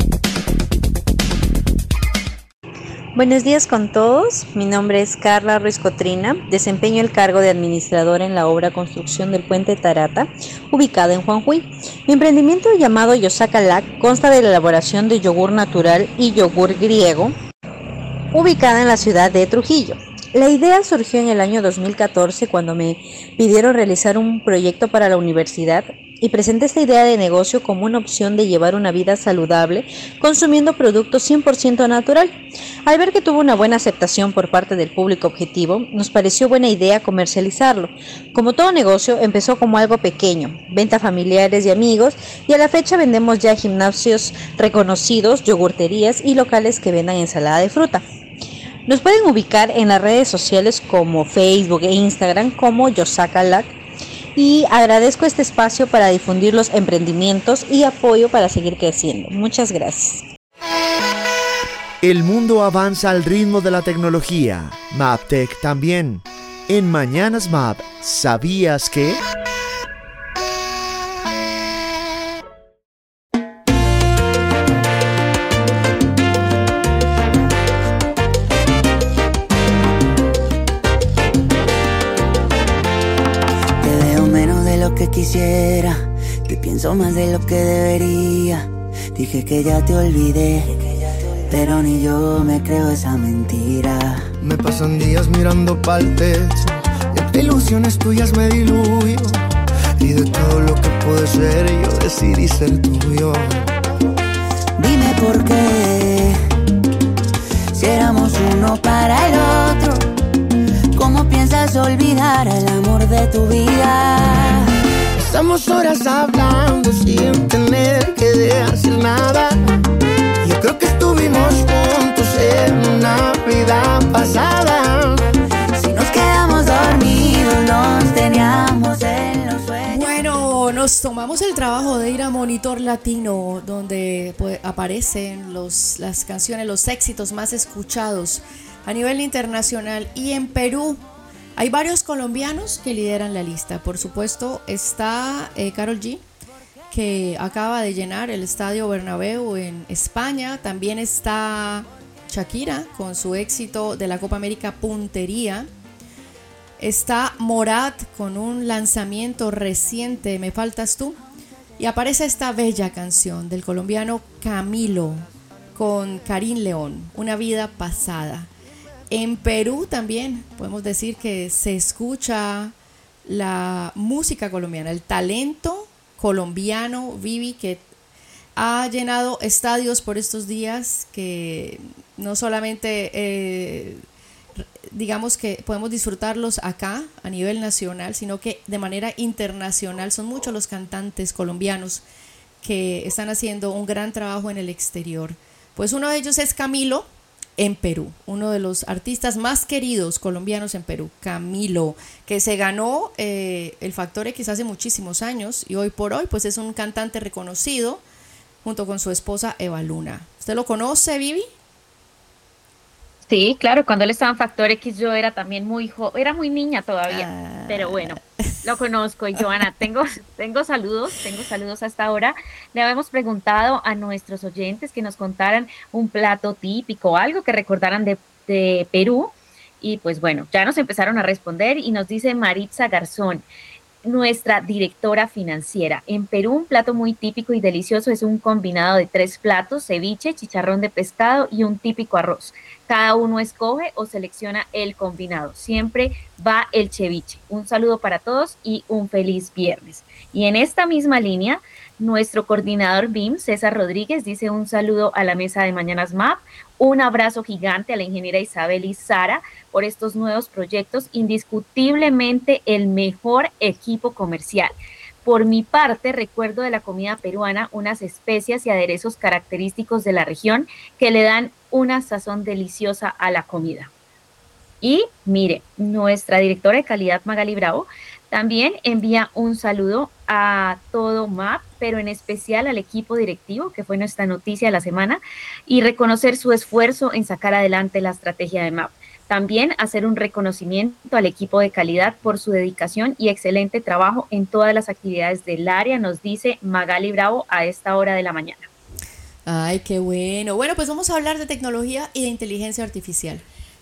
Buenos días con todos, mi nombre es Carla Ruiz Cotrina, desempeño el cargo de administradora en la obra construcción del puente Tarata, ubicada en Juanjuy. Mi emprendimiento llamado Yosaka Lac consta de la elaboración de yogur natural y yogur griego, ubicada en la ciudad de Trujillo. La idea surgió en el año 2014 cuando me pidieron realizar un proyecto para la universidad y presenté esta idea de negocio como una opción de llevar una vida saludable consumiendo productos 100% natural. Al ver que tuvo una buena aceptación por parte del público objetivo, nos pareció buena idea comercializarlo. Como todo negocio, empezó como algo pequeño, venta a familiares y amigos, y a la fecha vendemos ya gimnasios reconocidos, yogurterías y locales que vendan ensalada de fruta. Nos pueden ubicar en las redes sociales como Facebook e Instagram como Yosaka Lac, y agradezco este espacio para difundir los emprendimientos y apoyo para seguir creciendo. Muchas gracias. El mundo avanza al ritmo de la tecnología. MapTech también. En Mañanas Map, ¿sabías que? Quisiera, te pienso más de lo que debería. Dije que ya te olvidé, pero ni yo me creo esa mentira. Me pasan días mirando pa'l techo, entre ilusiones tuyas me diluyo, y de todo lo que puede ser yo decidí ser tuyo. Dime por qué, si éramos uno para el otro, ¿cómo piensas olvidar al amor de tu vida? Pasamos horas hablando sin tener que decir nada. Yo creo que estuvimos juntos en una vida pasada. Si nos quedamos dormidos, nos teníamos en los sueños. Bueno, nos tomamos el trabajo de ir a Monitor Latino, donde pues, aparecen las canciones, los éxitos más escuchados a nivel internacional. Y en Perú hay varios colombianos que lideran la lista. Por supuesto está Karol G, que acaba de llenar el Estadio Bernabéu en España. También está Shakira con su éxito de la Copa América Puntería. Está Morat con un lanzamiento reciente, Me Faltas Tú. Y aparece esta bella canción del colombiano Camilo con Karim León, Una Vida Pasada. En Perú también podemos decir que se escucha la música colombiana, el talento colombiano, Vivi, que ha llenado estadios por estos días, que no solamente digamos que podemos disfrutarlos acá a nivel nacional, sino que de manera internacional son muchos los cantantes colombianos que están haciendo un gran trabajo en el exterior. Pues uno de ellos es Camilo, en Perú, uno de los artistas más queridos colombianos en Perú, Camilo, que se ganó el Factor X hace muchísimos años y hoy por hoy pues es un cantante reconocido junto con su esposa Eva Luna. ¿Usted lo conoce, Vivi? Sí, claro, cuando él estaba en Factor X yo era también era muy niña todavía, pero bueno, lo conozco. Y Joana, tengo saludos hasta ahora. Le habíamos preguntado a nuestros oyentes que nos contaran un plato típico, algo que recordaran de Perú, y pues bueno, ya nos empezaron a responder y nos dice Maritza Garzón. nuestra directora financiera. En Perú, un plato muy típico y delicioso es un combinado de 3 platos: ceviche, chicharrón de pescado y un típico arroz. Cada uno escoge o selecciona el combinado. Siempre va el ceviche. Un saludo para todos y un feliz viernes. Y en esta misma línea, nuestro coordinador BIM, César Rodríguez, dice un saludo a la mesa de Mañanas MAP, un abrazo gigante a la ingeniera Isabel y Sara por estos nuevos proyectos, indiscutiblemente el mejor equipo comercial. Por mi parte, recuerdo de la comida peruana unas especias y aderezos característicos de la región que le dan una sazón deliciosa a la comida. Y mire, nuestra directora de calidad, Magali Bravo, también envía un saludo a todo MAP, pero en especial al equipo directivo, que fue nuestra noticia de la semana, y reconocer su esfuerzo en sacar adelante la estrategia de MAP. También hacer un reconocimiento al equipo de calidad por su dedicación y excelente trabajo en todas las actividades del área, nos dice Magali Bravo a esta hora de la mañana. Ay, qué bueno. Bueno, pues vamos a hablar de tecnología y de inteligencia artificial,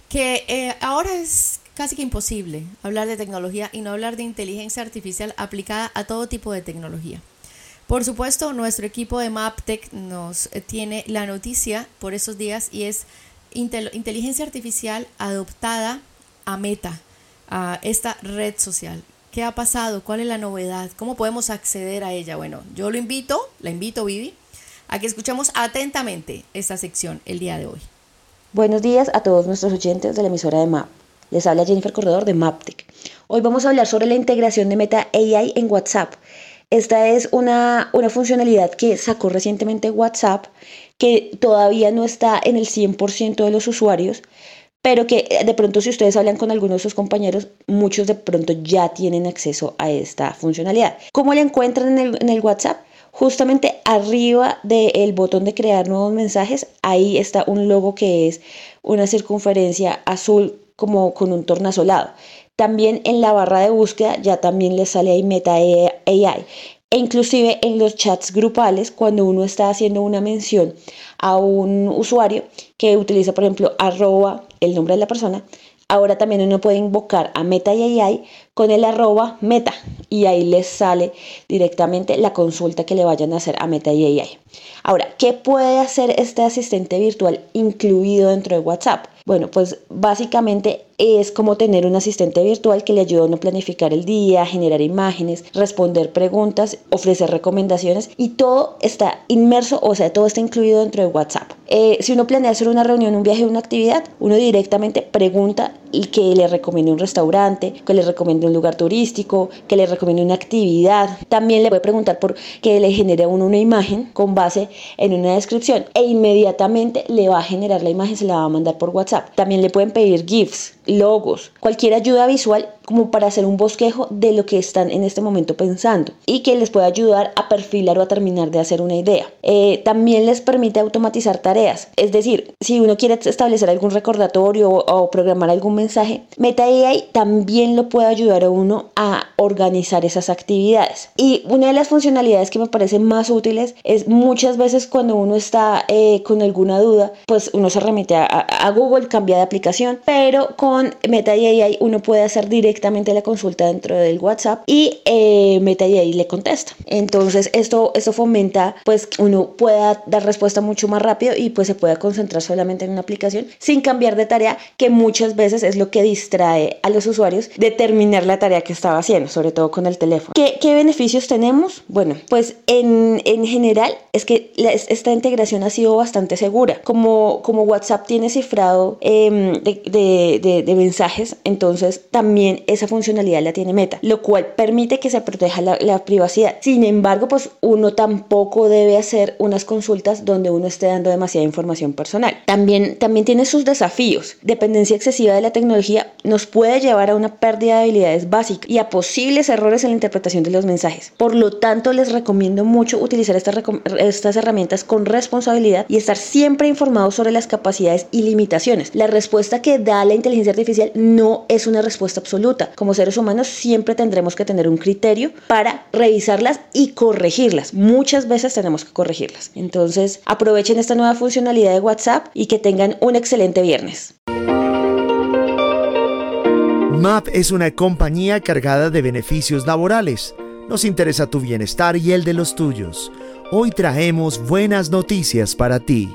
que ahora es casi que imposible hablar de tecnología y no hablar de inteligencia artificial aplicada a todo tipo de tecnología. Por supuesto, nuestro equipo de MapTech nos tiene la noticia por esos días y es inteligencia artificial adoptada a Meta, a esta red social. ¿Qué ha pasado? ¿Cuál es la novedad? ¿Cómo podemos acceder a ella? Bueno, yo la invito, Vivi, a que escuchemos atentamente esta sección el día de hoy. Buenos días a todos nuestros oyentes de la emisora de MAP. Les habla Jennifer Corredor de MapTech. Hoy vamos a hablar sobre la integración de Meta AI en WhatsApp. Esta es una funcionalidad que sacó recientemente WhatsApp, que todavía no está en el 100% de los usuarios, pero que de pronto, si ustedes hablan con algunos de sus compañeros, muchos de pronto ya tienen acceso a esta funcionalidad. ¿Cómo la encuentran en el WhatsApp? Justamente arriba del botón de crear nuevos mensajes, ahí está un logo que es una circunferencia azul como con un tornasolado. También en la barra de búsqueda ya también les sale ahí Meta AI. E inclusive en los chats grupales, cuando uno está haciendo una mención a un usuario que utiliza, por ejemplo, @ el nombre de la persona, ahora también uno puede invocar a Meta AI con el @Meta y ahí les sale directamente la consulta que le vayan a hacer a Meta AI. Ahora, ¿qué puede hacer este asistente virtual incluido dentro de WhatsApp? Bueno, pues básicamente es como tener un asistente virtual que le ayuda a uno a planificar el día, generar imágenes, responder preguntas, ofrecer recomendaciones, y todo está inmerso, o sea, todo está incluido dentro de WhatsApp. Si uno planea hacer una reunión, un viaje, una actividad, uno directamente pregunta que le recomiende un restaurante, que le recomiende un lugar turístico, que le recomiende una actividad. También le puede preguntar por que le genere a uno una imagen con base en una descripción e inmediatamente le va a generar la imagen, se la va a mandar por WhatsApp. También le pueden pedir GIFs, logos, cualquier ayuda visual como para hacer un bosquejo de lo que están en este momento pensando y que les pueda ayudar a perfilar o a terminar de hacer una idea. También les permite automatizar tareas, es decir, si uno quiere establecer algún recordatorio o programar algún mensaje, Meta AI también lo puede ayudar a uno a organizar esas actividades. Y una de las funcionalidades que me parecen más útiles es muchas veces cuando uno está con alguna duda, pues uno se remite a Google, cambia de aplicación, pero con Meta AI uno puede hacer directamente la consulta dentro del WhatsApp y Meta AI le contesta. Entonces esto fomenta pues que uno pueda dar respuesta mucho más rápido y pues se pueda concentrar solamente en una aplicación sin cambiar de tarea, que muchas veces es lo que distrae a los usuarios de terminar la tarea que estaba haciendo, sobre todo con el teléfono. ¿Qué beneficios tenemos? Bueno, pues en general es que esta integración ha sido bastante segura. Como WhatsApp tiene cifrado de mensajes, entonces también esa funcionalidad la tiene Meta, lo cual permite que se proteja la privacidad. Sin embargo, pues uno tampoco debe hacer unas consultas donde uno esté dando demasiada información personal. También tiene sus desafíos. Dependencia excesiva de la tecnología nos puede llevar a una pérdida de habilidades básicas y a posibles errores en la interpretación de los mensajes. Por lo tanto, les recomiendo mucho utilizar estas herramientas con responsabilidad y estar siempre informados sobre las capacidades y limitaciones. La respuesta que da la inteligencia artificial no es una respuesta absoluta. Como seres humanos siempre tendremos que tener un criterio para revisarlas y corregirlas. Muchas veces tenemos que corregirlas. Entonces, aprovechen esta nueva funcionalidad de WhatsApp y que tengan un excelente viernes. MAP es una compañía cargada de beneficios laborales. Nos interesa tu bienestar y el de los tuyos. Hoy traemos buenas noticias para ti.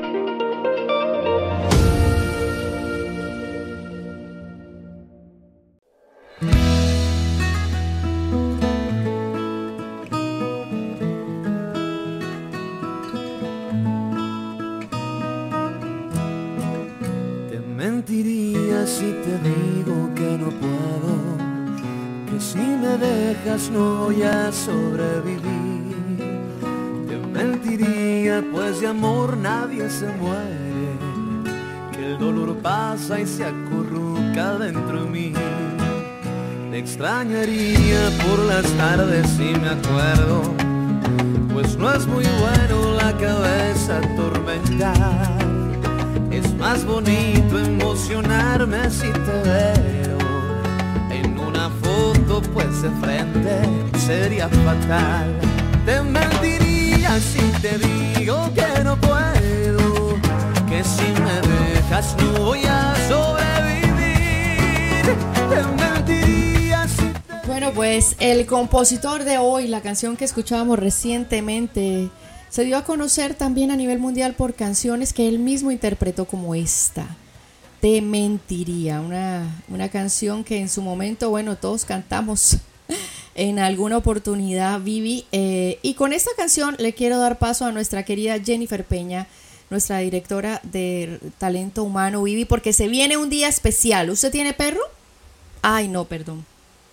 Te mentiría si te digo que no puedo, que si me dejas no voy a sobrevivir. Te mentiría pues de amor nadie se muere, que el dolor pasa y se acurruca dentro de mí. Te extrañaría por las tardes si me acuerdo, pues no es muy bueno la cabeza atormentar. Es más bonito emocionarme si te veo en una foto, pues de frente sería fatal. Te mentiría si te digo que no puedo, que si me dejas no voy a sobrevivir. Te mentiría si te... Bueno, pues el compositor de hoy, la canción que escuchábamos recientemente, se dio a conocer también a nivel mundial por canciones que él mismo interpretó como esta. Te mentiría, una canción que en su momento, bueno, todos cantamos en alguna oportunidad, Vivi. Y con esta canción le quiero dar paso a nuestra querida Jennifer Peña, nuestra directora de Talento Humano, Vivi, porque se viene un día especial. ¿Usted tiene perro? Ay, no, perdón.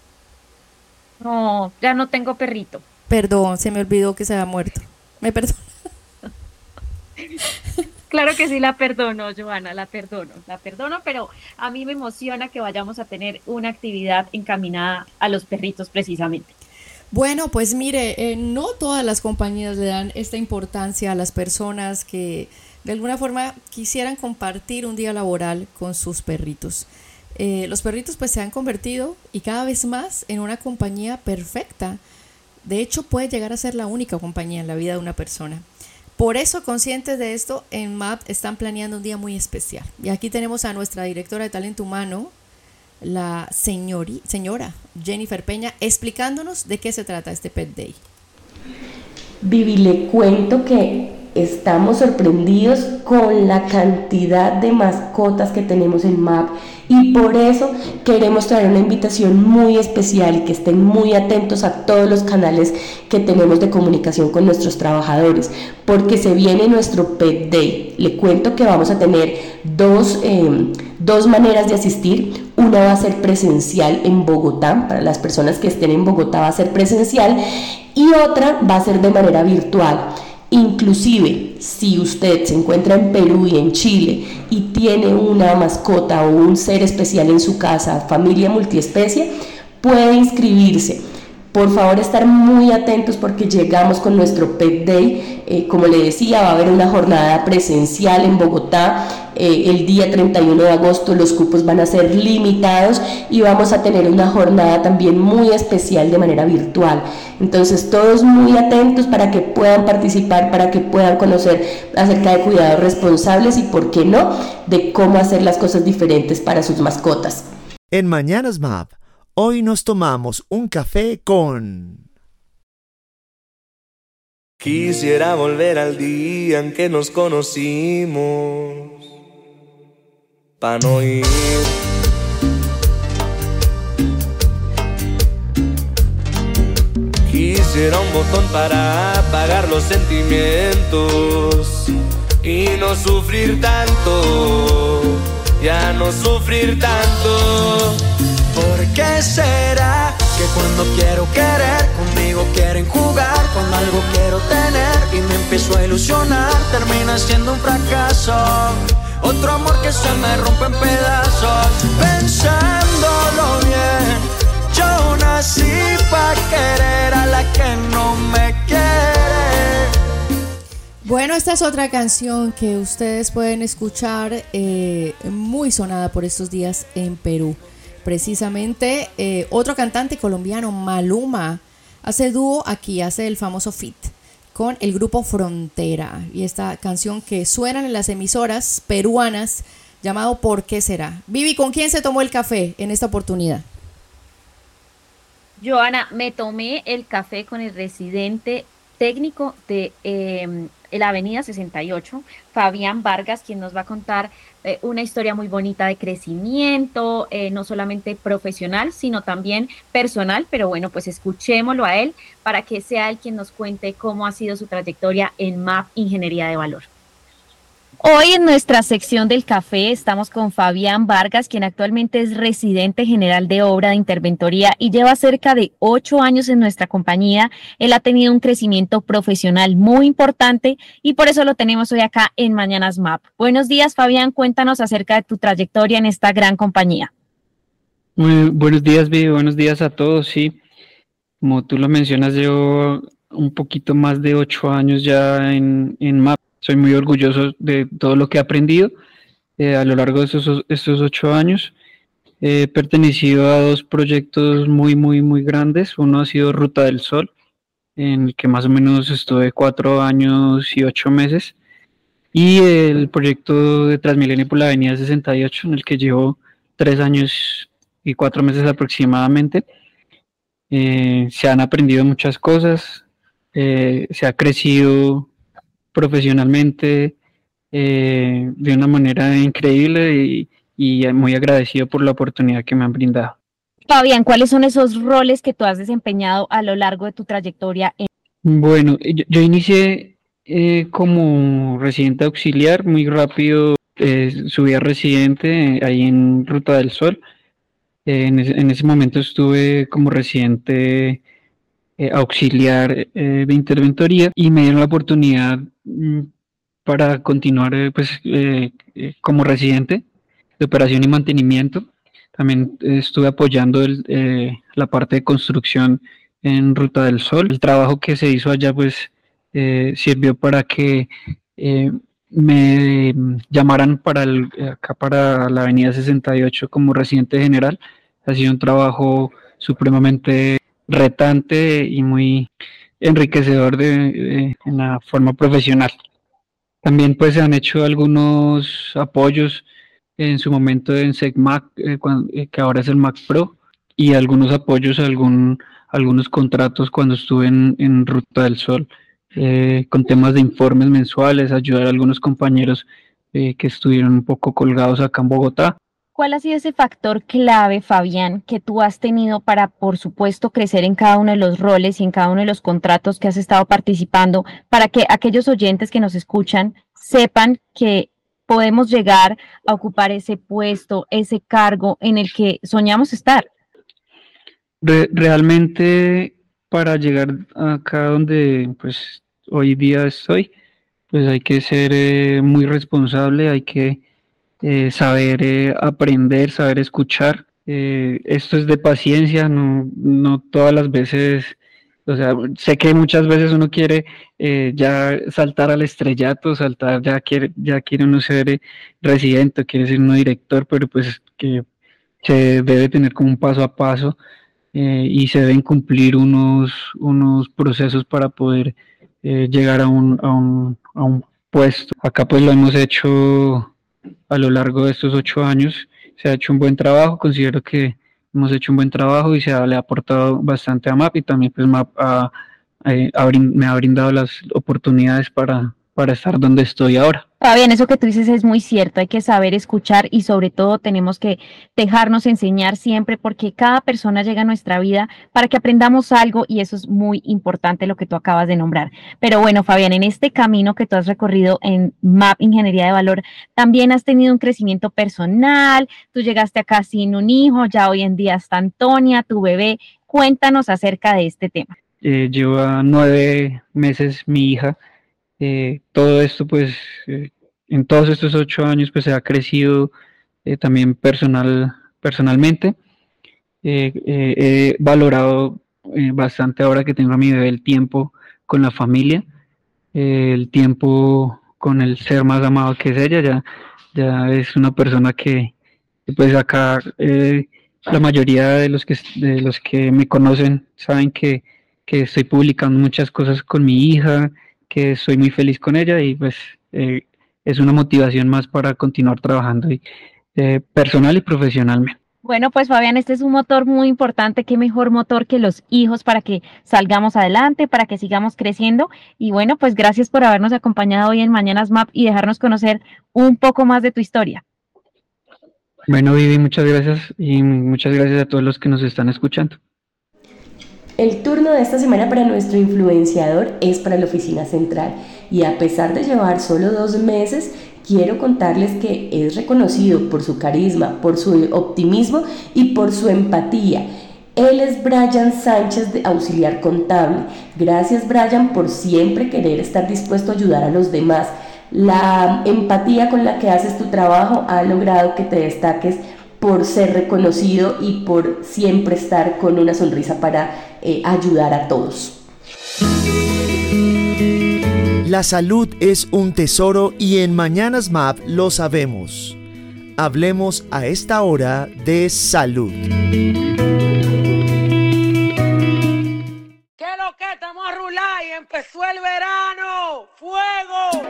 No, ya no tengo perrito. Perdón, se me olvidó que se había muerto. ¿Me perdona? Claro que sí, la perdono, Joana, la perdono, pero a mí me emociona que vayamos a tener una actividad encaminada a los perritos precisamente. Bueno, pues mire, no todas las compañías le dan esta importancia a las personas que de alguna forma quisieran compartir un día laboral con sus perritos. Los perritos pues se han convertido y cada vez más en una compañía perfecta. De hecho, puede llegar a ser la única compañía en la vida de una persona. Por eso, conscientes de esto, en MAP están planeando un día muy especial. Y aquí tenemos a nuestra directora de Talento Humano, la señora Jennifer Peña, explicándonos de qué se trata este Pet Day. Vivi, le cuento que estamos sorprendidos con la cantidad de mascotas que tenemos en MAP y por eso queremos traer una invitación muy especial y que estén muy atentos a todos los canales que tenemos de comunicación con nuestros trabajadores, porque se viene nuestro Pet Day. Le cuento que vamos a tener dos maneras de asistir. Una va a ser presencial en Bogotá, para las personas que estén en Bogotá va a ser presencial, y otra va a ser de manera virtual. Inclusive, si usted se encuentra en Perú y en Chile y tiene una mascota o un ser especial en su casa, familia multiespecie, puede inscribirse. Por favor, estar muy atentos porque llegamos con nuestro Pet Day. Como le decía, va a haber una jornada presencial en Bogotá. El día 31 de agosto los cupos van a ser limitados y vamos a tener una jornada también muy especial de manera virtual. Entonces, todos muy atentos para que puedan participar, para que puedan conocer acerca de cuidados responsables y, por qué no, de cómo hacer las cosas diferentes para sus mascotas. En Mañanas MAP, hoy nos tomamos un café con... Quisiera volver al día en que nos conocimos, pa' no ir. Quisiera un botón para apagar los sentimientos y no sufrir tanto, ya no sufrir tanto. ¿Por qué será que cuando quiero querer, conmigo quieren jugar? Cuando algo quiero tener y me empiezo a ilusionar, termina siendo un fracaso. Otro amor que se me rompe en pedazos. Pensándolo bien, yo nací pa' querer a la que no me quiere. Bueno, esta es otra canción que ustedes pueden escuchar, muy sonada por estos días en Perú. Precisamente, otro cantante colombiano, Maluma, hace dúo aquí, hace el famoso feat con el grupo Frontera. Y esta canción que suenan en las emisoras peruanas llamado ¿Por qué será? Vivi, ¿con quién se tomó el café en esta oportunidad? Joana, me tomé el café con el residente técnico de la Avenida 68, Fabián Vargas, quien nos va a contar una historia muy bonita de crecimiento, no solamente profesional, sino también personal, pero bueno, pues escuchémoslo a él para que sea él quien nos cuente cómo ha sido su trayectoria en MAP Ingeniería de Valor. Hoy en nuestra sección del café estamos con Fabián Vargas, quien actualmente es residente general de obra de interventoría y lleva cerca de 8 años en nuestra compañía. Él ha tenido un crecimiento profesional muy importante y por eso lo tenemos hoy acá en Mañanas MAP. Buenos días, Fabián, cuéntanos acerca de tu trayectoria en esta gran compañía. Muy buenos días, Vivi, buenos días a todos. Sí, como tú lo mencionas, llevo un poquito más de 8 años ya en MAP. Soy muy orgulloso de todo lo que he aprendido a lo largo de estos 8 años. He pertenecido a 2 proyectos muy grandes. Uno ha sido Ruta del Sol, en el que más o menos estuve 4 años y 8 meses. Y el proyecto de Transmilenio por la Avenida 68, en el que llevo 3 años y 4 meses aproximadamente. Se han aprendido muchas cosas, se ha crecido profesionalmente de una manera increíble y muy agradecido por la oportunidad que me han brindado. Fabián, ¿cuáles son esos roles que tú has desempeñado a lo largo de tu trayectoria? Bueno, yo inicié como residente auxiliar, muy rápido subí a residente ahí en Ruta del Sol. En ese momento estuve como residente auxiliar de interventoría y me dieron la oportunidad para continuar como residente de operación y mantenimiento. También estuve apoyando la parte de construcción en Ruta del Sol. El trabajo que se hizo allá sirvió para que me llamaran acá para la Avenida 68 como residente general. Ha sido un trabajo supremamente retante y muy enriquecedor en la forma profesional. También pues se han hecho algunos apoyos en su momento en SECMAC, que ahora es el MAC Pro, y algunos apoyos a algunos contratos cuando estuve en Ruta del Sol, con temas de informes mensuales, ayudar a algunos compañeros que estuvieron un poco colgados acá en Bogotá. ¿Cuál ha sido ese factor clave, Fabián, que tú has tenido para, por supuesto, crecer en cada uno de los roles y en cada uno de los contratos que has estado participando, para que aquellos oyentes que nos escuchan sepan que podemos llegar a ocupar ese puesto, ese cargo en el que soñamos estar? Realmente, para llegar acá donde pues hoy día estoy, pues hay que ser muy responsable, hay que saber aprender, saber escuchar. Esto es de paciencia, no todas las veces, o sea, sé que muchas veces uno quiere ya saltar al estrellato, ya quiere uno ser residente, quiere ser uno director, pero pues que se debe tener como un paso a paso y se deben cumplir unos procesos para poder llegar a un puesto. Acá pues lo hemos hecho a lo largo de estos 8 años, se ha hecho un buen trabajo, considero que hemos hecho un buen trabajo y le ha aportado bastante a MAP, y también pues MAP me ha brindado las oportunidades para estar donde estoy ahora. Fabián, eso que tú dices es muy cierto, hay que saber escuchar y sobre todo tenemos que dejarnos enseñar siempre, porque cada persona llega a nuestra vida para que aprendamos algo y eso es muy importante lo que tú acabas de nombrar. Pero bueno, Fabián, en este camino que tú has recorrido en MAP Ingeniería de Valor, también has tenido un crecimiento personal, tú llegaste acá sin un hijo, ya hoy en día está Antonia, tu bebé. Cuéntanos acerca de este tema. Lleva 9 meses mi hija. Todo esto pues en todos estos 8 años pues se ha crecido también personalmente. He valorado bastante ahora que tengo a mi bebé el tiempo con la familia, el tiempo con el ser más amado que es ella. Ya es una persona que pues acá la mayoría de los que me conocen saben que estoy publicando muchas cosas con mi hija, que estoy muy feliz con ella y pues es una motivación más para continuar trabajando personal y profesionalmente. Bueno, pues Fabián, este es un motor muy importante. Qué mejor motor que los hijos para que salgamos adelante, para que sigamos creciendo. Y bueno, pues gracias por habernos acompañado hoy en Mañanas MAP y dejarnos conocer un poco más de tu historia. Bueno, Vivi, muchas gracias y muchas gracias a todos los que nos están escuchando. El turno de esta semana para nuestro influenciador es para la oficina central y a pesar de llevar solo 2 meses, quiero contarles que es reconocido por su carisma, por su optimismo y por su empatía. Él es Brian Sánchez, de auxiliar contable. Gracias, Brian, por siempre querer estar dispuesto a ayudar a los demás. La empatía con la que haces tu trabajo ha logrado que te destaques por ser reconocido y por siempre estar con una sonrisa para ayudar a todos. La salud es un tesoro y en Mañanas MAP lo sabemos. Hablemos a esta hora de salud. ¿Qué lo que estamos a rular y empezó el verano? ¡Fuego!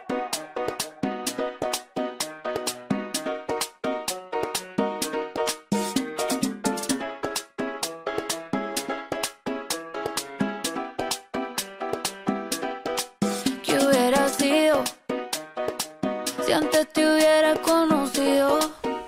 Si antes te hubiera conocido.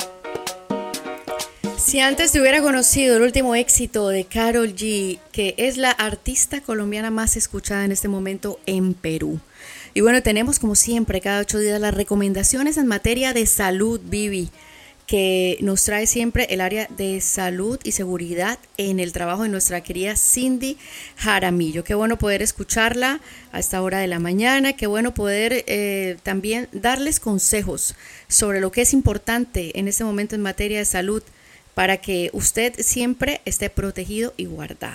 Si antes te hubiera conocido el último éxito de Karol G, que es la artista colombiana más escuchada en este momento en Perú. Y bueno, tenemos como siempre cada 8 días las recomendaciones en materia de salud, Vivi, que nos trae siempre el área de salud y seguridad en el trabajo de nuestra querida Cindy Jaramillo. Qué bueno poder escucharla a esta hora de la mañana, qué bueno poder también darles consejos sobre lo que es importante en este momento en materia de salud para que usted siempre esté protegido y guardado.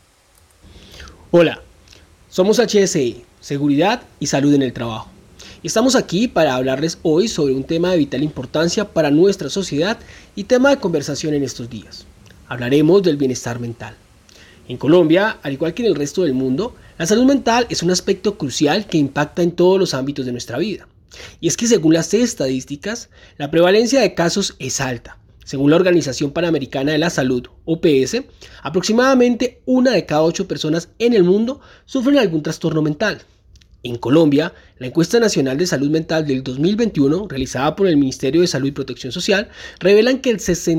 Hola, somos HSI, Seguridad y Salud en el Trabajo. Estamos aquí para hablarles hoy sobre un tema de vital importancia para nuestra sociedad y tema de conversación en estos días. Hablaremos del bienestar mental. En Colombia, al igual que en el resto del mundo, la salud mental es un aspecto crucial que impacta en todos los ámbitos de nuestra vida. Y es que según las estadísticas, la prevalencia de casos es alta. Según la Organización Panamericana de la Salud, OPS, aproximadamente 1 de cada 8 personas en el mundo sufren algún trastorno mental. En Colombia, la encuesta nacional de salud mental del 2021, realizada por el Ministerio de Salud y Protección Social, revelan que el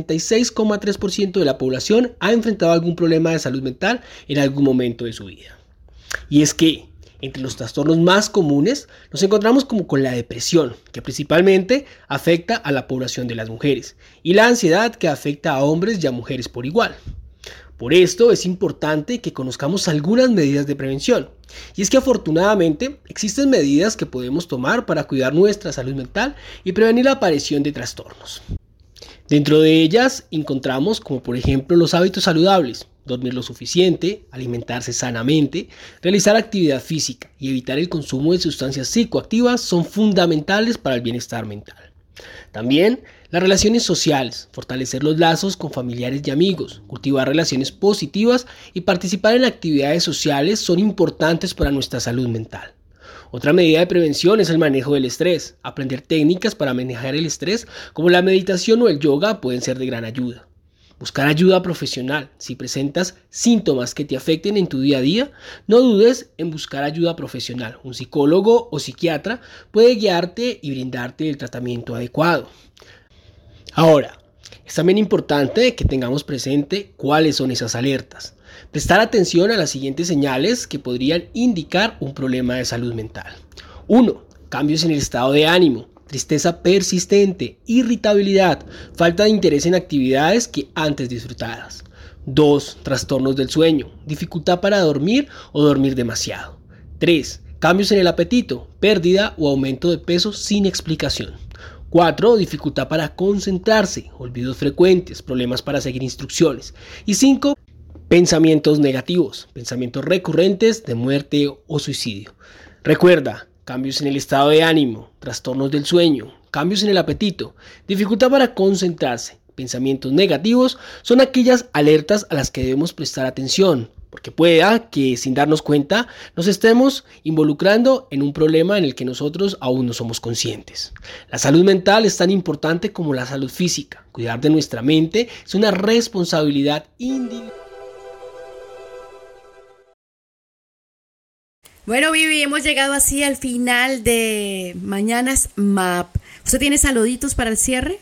66,3% de la población ha enfrentado algún problema de salud mental en algún momento de su vida. Y es que, entre los trastornos más comunes, nos encontramos como con la depresión, que principalmente afecta a la población de las mujeres, y la ansiedad, que afecta a hombres y a mujeres por igual. Por esto es importante que conozcamos algunas medidas de prevención. Y es que afortunadamente existen medidas que podemos tomar para cuidar nuestra salud mental y prevenir la aparición de trastornos. Dentro de ellas encontramos como por ejemplo los hábitos saludables, dormir lo suficiente, alimentarse sanamente, realizar actividad física y evitar el consumo de sustancias psicoactivas son fundamentales para el bienestar mental. También las relaciones sociales, fortalecer los lazos con familiares y amigos, cultivar relaciones positivas y participar en actividades sociales son importantes para nuestra salud mental. Otra medida de prevención es el manejo del estrés. Aprender técnicas para manejar el estrés como la meditación o el yoga pueden ser de gran ayuda. Buscar ayuda profesional. Si presentas síntomas que te afecten en tu día a día, no dudes en buscar ayuda profesional. Un psicólogo o psiquiatra puede guiarte y brindarte el tratamiento adecuado. Ahora, es también importante que tengamos presente cuáles son esas alertas. Prestar atención a las siguientes señales que podrían indicar un problema de salud mental. 1. Cambios en el estado de ánimo. Tristeza persistente, irritabilidad, falta de interés en actividades que antes disfrutadas. 2. Trastornos del sueño, dificultad para dormir o dormir demasiado. 3. Cambios en el apetito, pérdida o aumento de peso sin explicación. 4. Dificultad para concentrarse, olvidos frecuentes, problemas para seguir instrucciones. Y 5. Pensamientos negativos, pensamientos recurrentes de muerte o suicidio. Recuerda, cambios en el estado de ánimo, trastornos del sueño, cambios en el apetito, dificultad para concentrarse, pensamientos negativos son aquellas alertas a las que debemos prestar atención. porque pueda que sin darnos cuenta nos estemos involucrando en un problema en el que nosotros aún no somos conscientes. La salud mental es tan importante como la salud física. Cuidar de nuestra mente es una responsabilidad individual. Bueno, Vivi, hemos llegado así al final de Mañanas MAP. ¿Usted tiene saluditos para el cierre?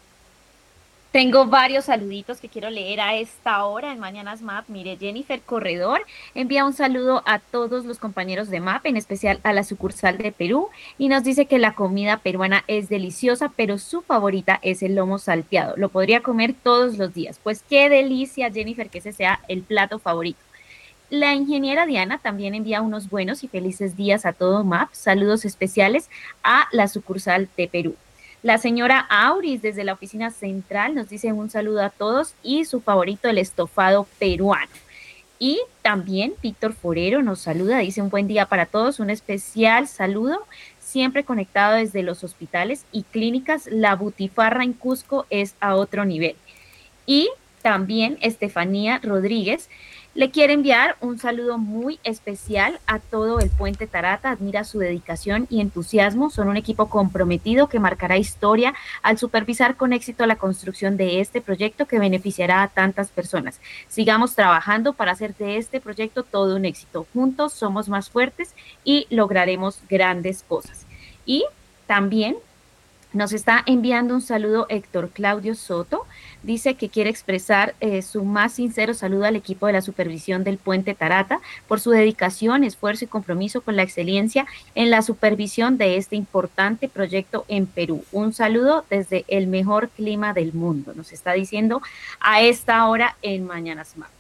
Tengo varios saluditos que quiero leer a esta hora en Mañanas MAP. Mire, Jennifer Corredor envía un saludo a todos los compañeros de MAP, en especial a la sucursal de Perú, y nos dice que la comida peruana es deliciosa, pero su favorita es el lomo salteado. Lo podría comer todos los días. Pues qué delicia, Jennifer, que ese sea el plato favorito. La ingeniera Diana también envía unos buenos y felices días a todo MAP. Saludos especiales a la sucursal de Perú. La señora Auris desde la oficina central nos dice un saludo a todos y su favorito, el estofado peruano. Y también Víctor Forero nos saluda, dice un buen día para todos, un especial saludo, siempre conectado desde los hospitales y clínicas. La butifarra en Cusco es a otro nivel. Y también Estefanía Rodríguez le quiere enviar un saludo muy especial a todo el Puente Tarata. Admira su dedicación y entusiasmo. Son un equipo comprometido que marcará historia al supervisar con éxito la construcción de este proyecto que beneficiará a tantas personas. Sigamos trabajando para hacer de este proyecto todo un éxito. Juntos somos más fuertes y lograremos grandes cosas. Y también nos está enviando un saludo Héctor Claudio Soto. Dice que quiere expresar su más sincero saludo al equipo de la supervisión del Puente Tarata por su dedicación, esfuerzo y compromiso con la excelencia en la supervisión de este importante proyecto en Perú. Un saludo desde el mejor clima del mundo, nos está diciendo a esta hora en Mañanas MAP.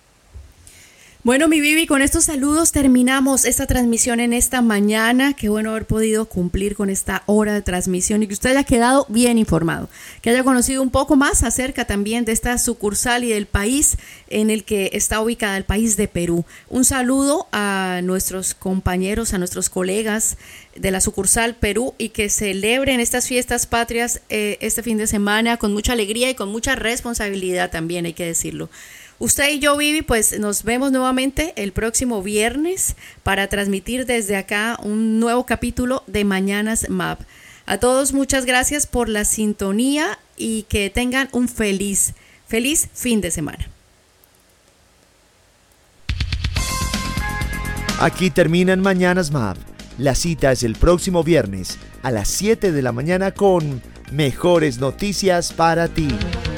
Bueno, mi Vivi, con estos saludos terminamos esta transmisión en esta mañana. Qué bueno haber podido cumplir con esta hora de transmisión y que usted haya quedado bien informado, que haya conocido un poco más acerca también de esta sucursal y del país en el que está ubicada, el país de Perú. Un saludo a nuestros compañeros, a nuestros colegas de la sucursal Perú y que celebren estas fiestas patrias este fin de semana con mucha alegría y con mucha responsabilidad también, hay que decirlo. Usted y yo, Vivi, pues nos vemos nuevamente el próximo viernes para transmitir desde acá un nuevo capítulo de Mañanas MAP. A todos muchas gracias por la sintonía y que tengan un feliz fin de semana. Aquí terminan Mañanas MAP. La cita es el próximo viernes a las 7 de la mañana con mejores noticias para ti.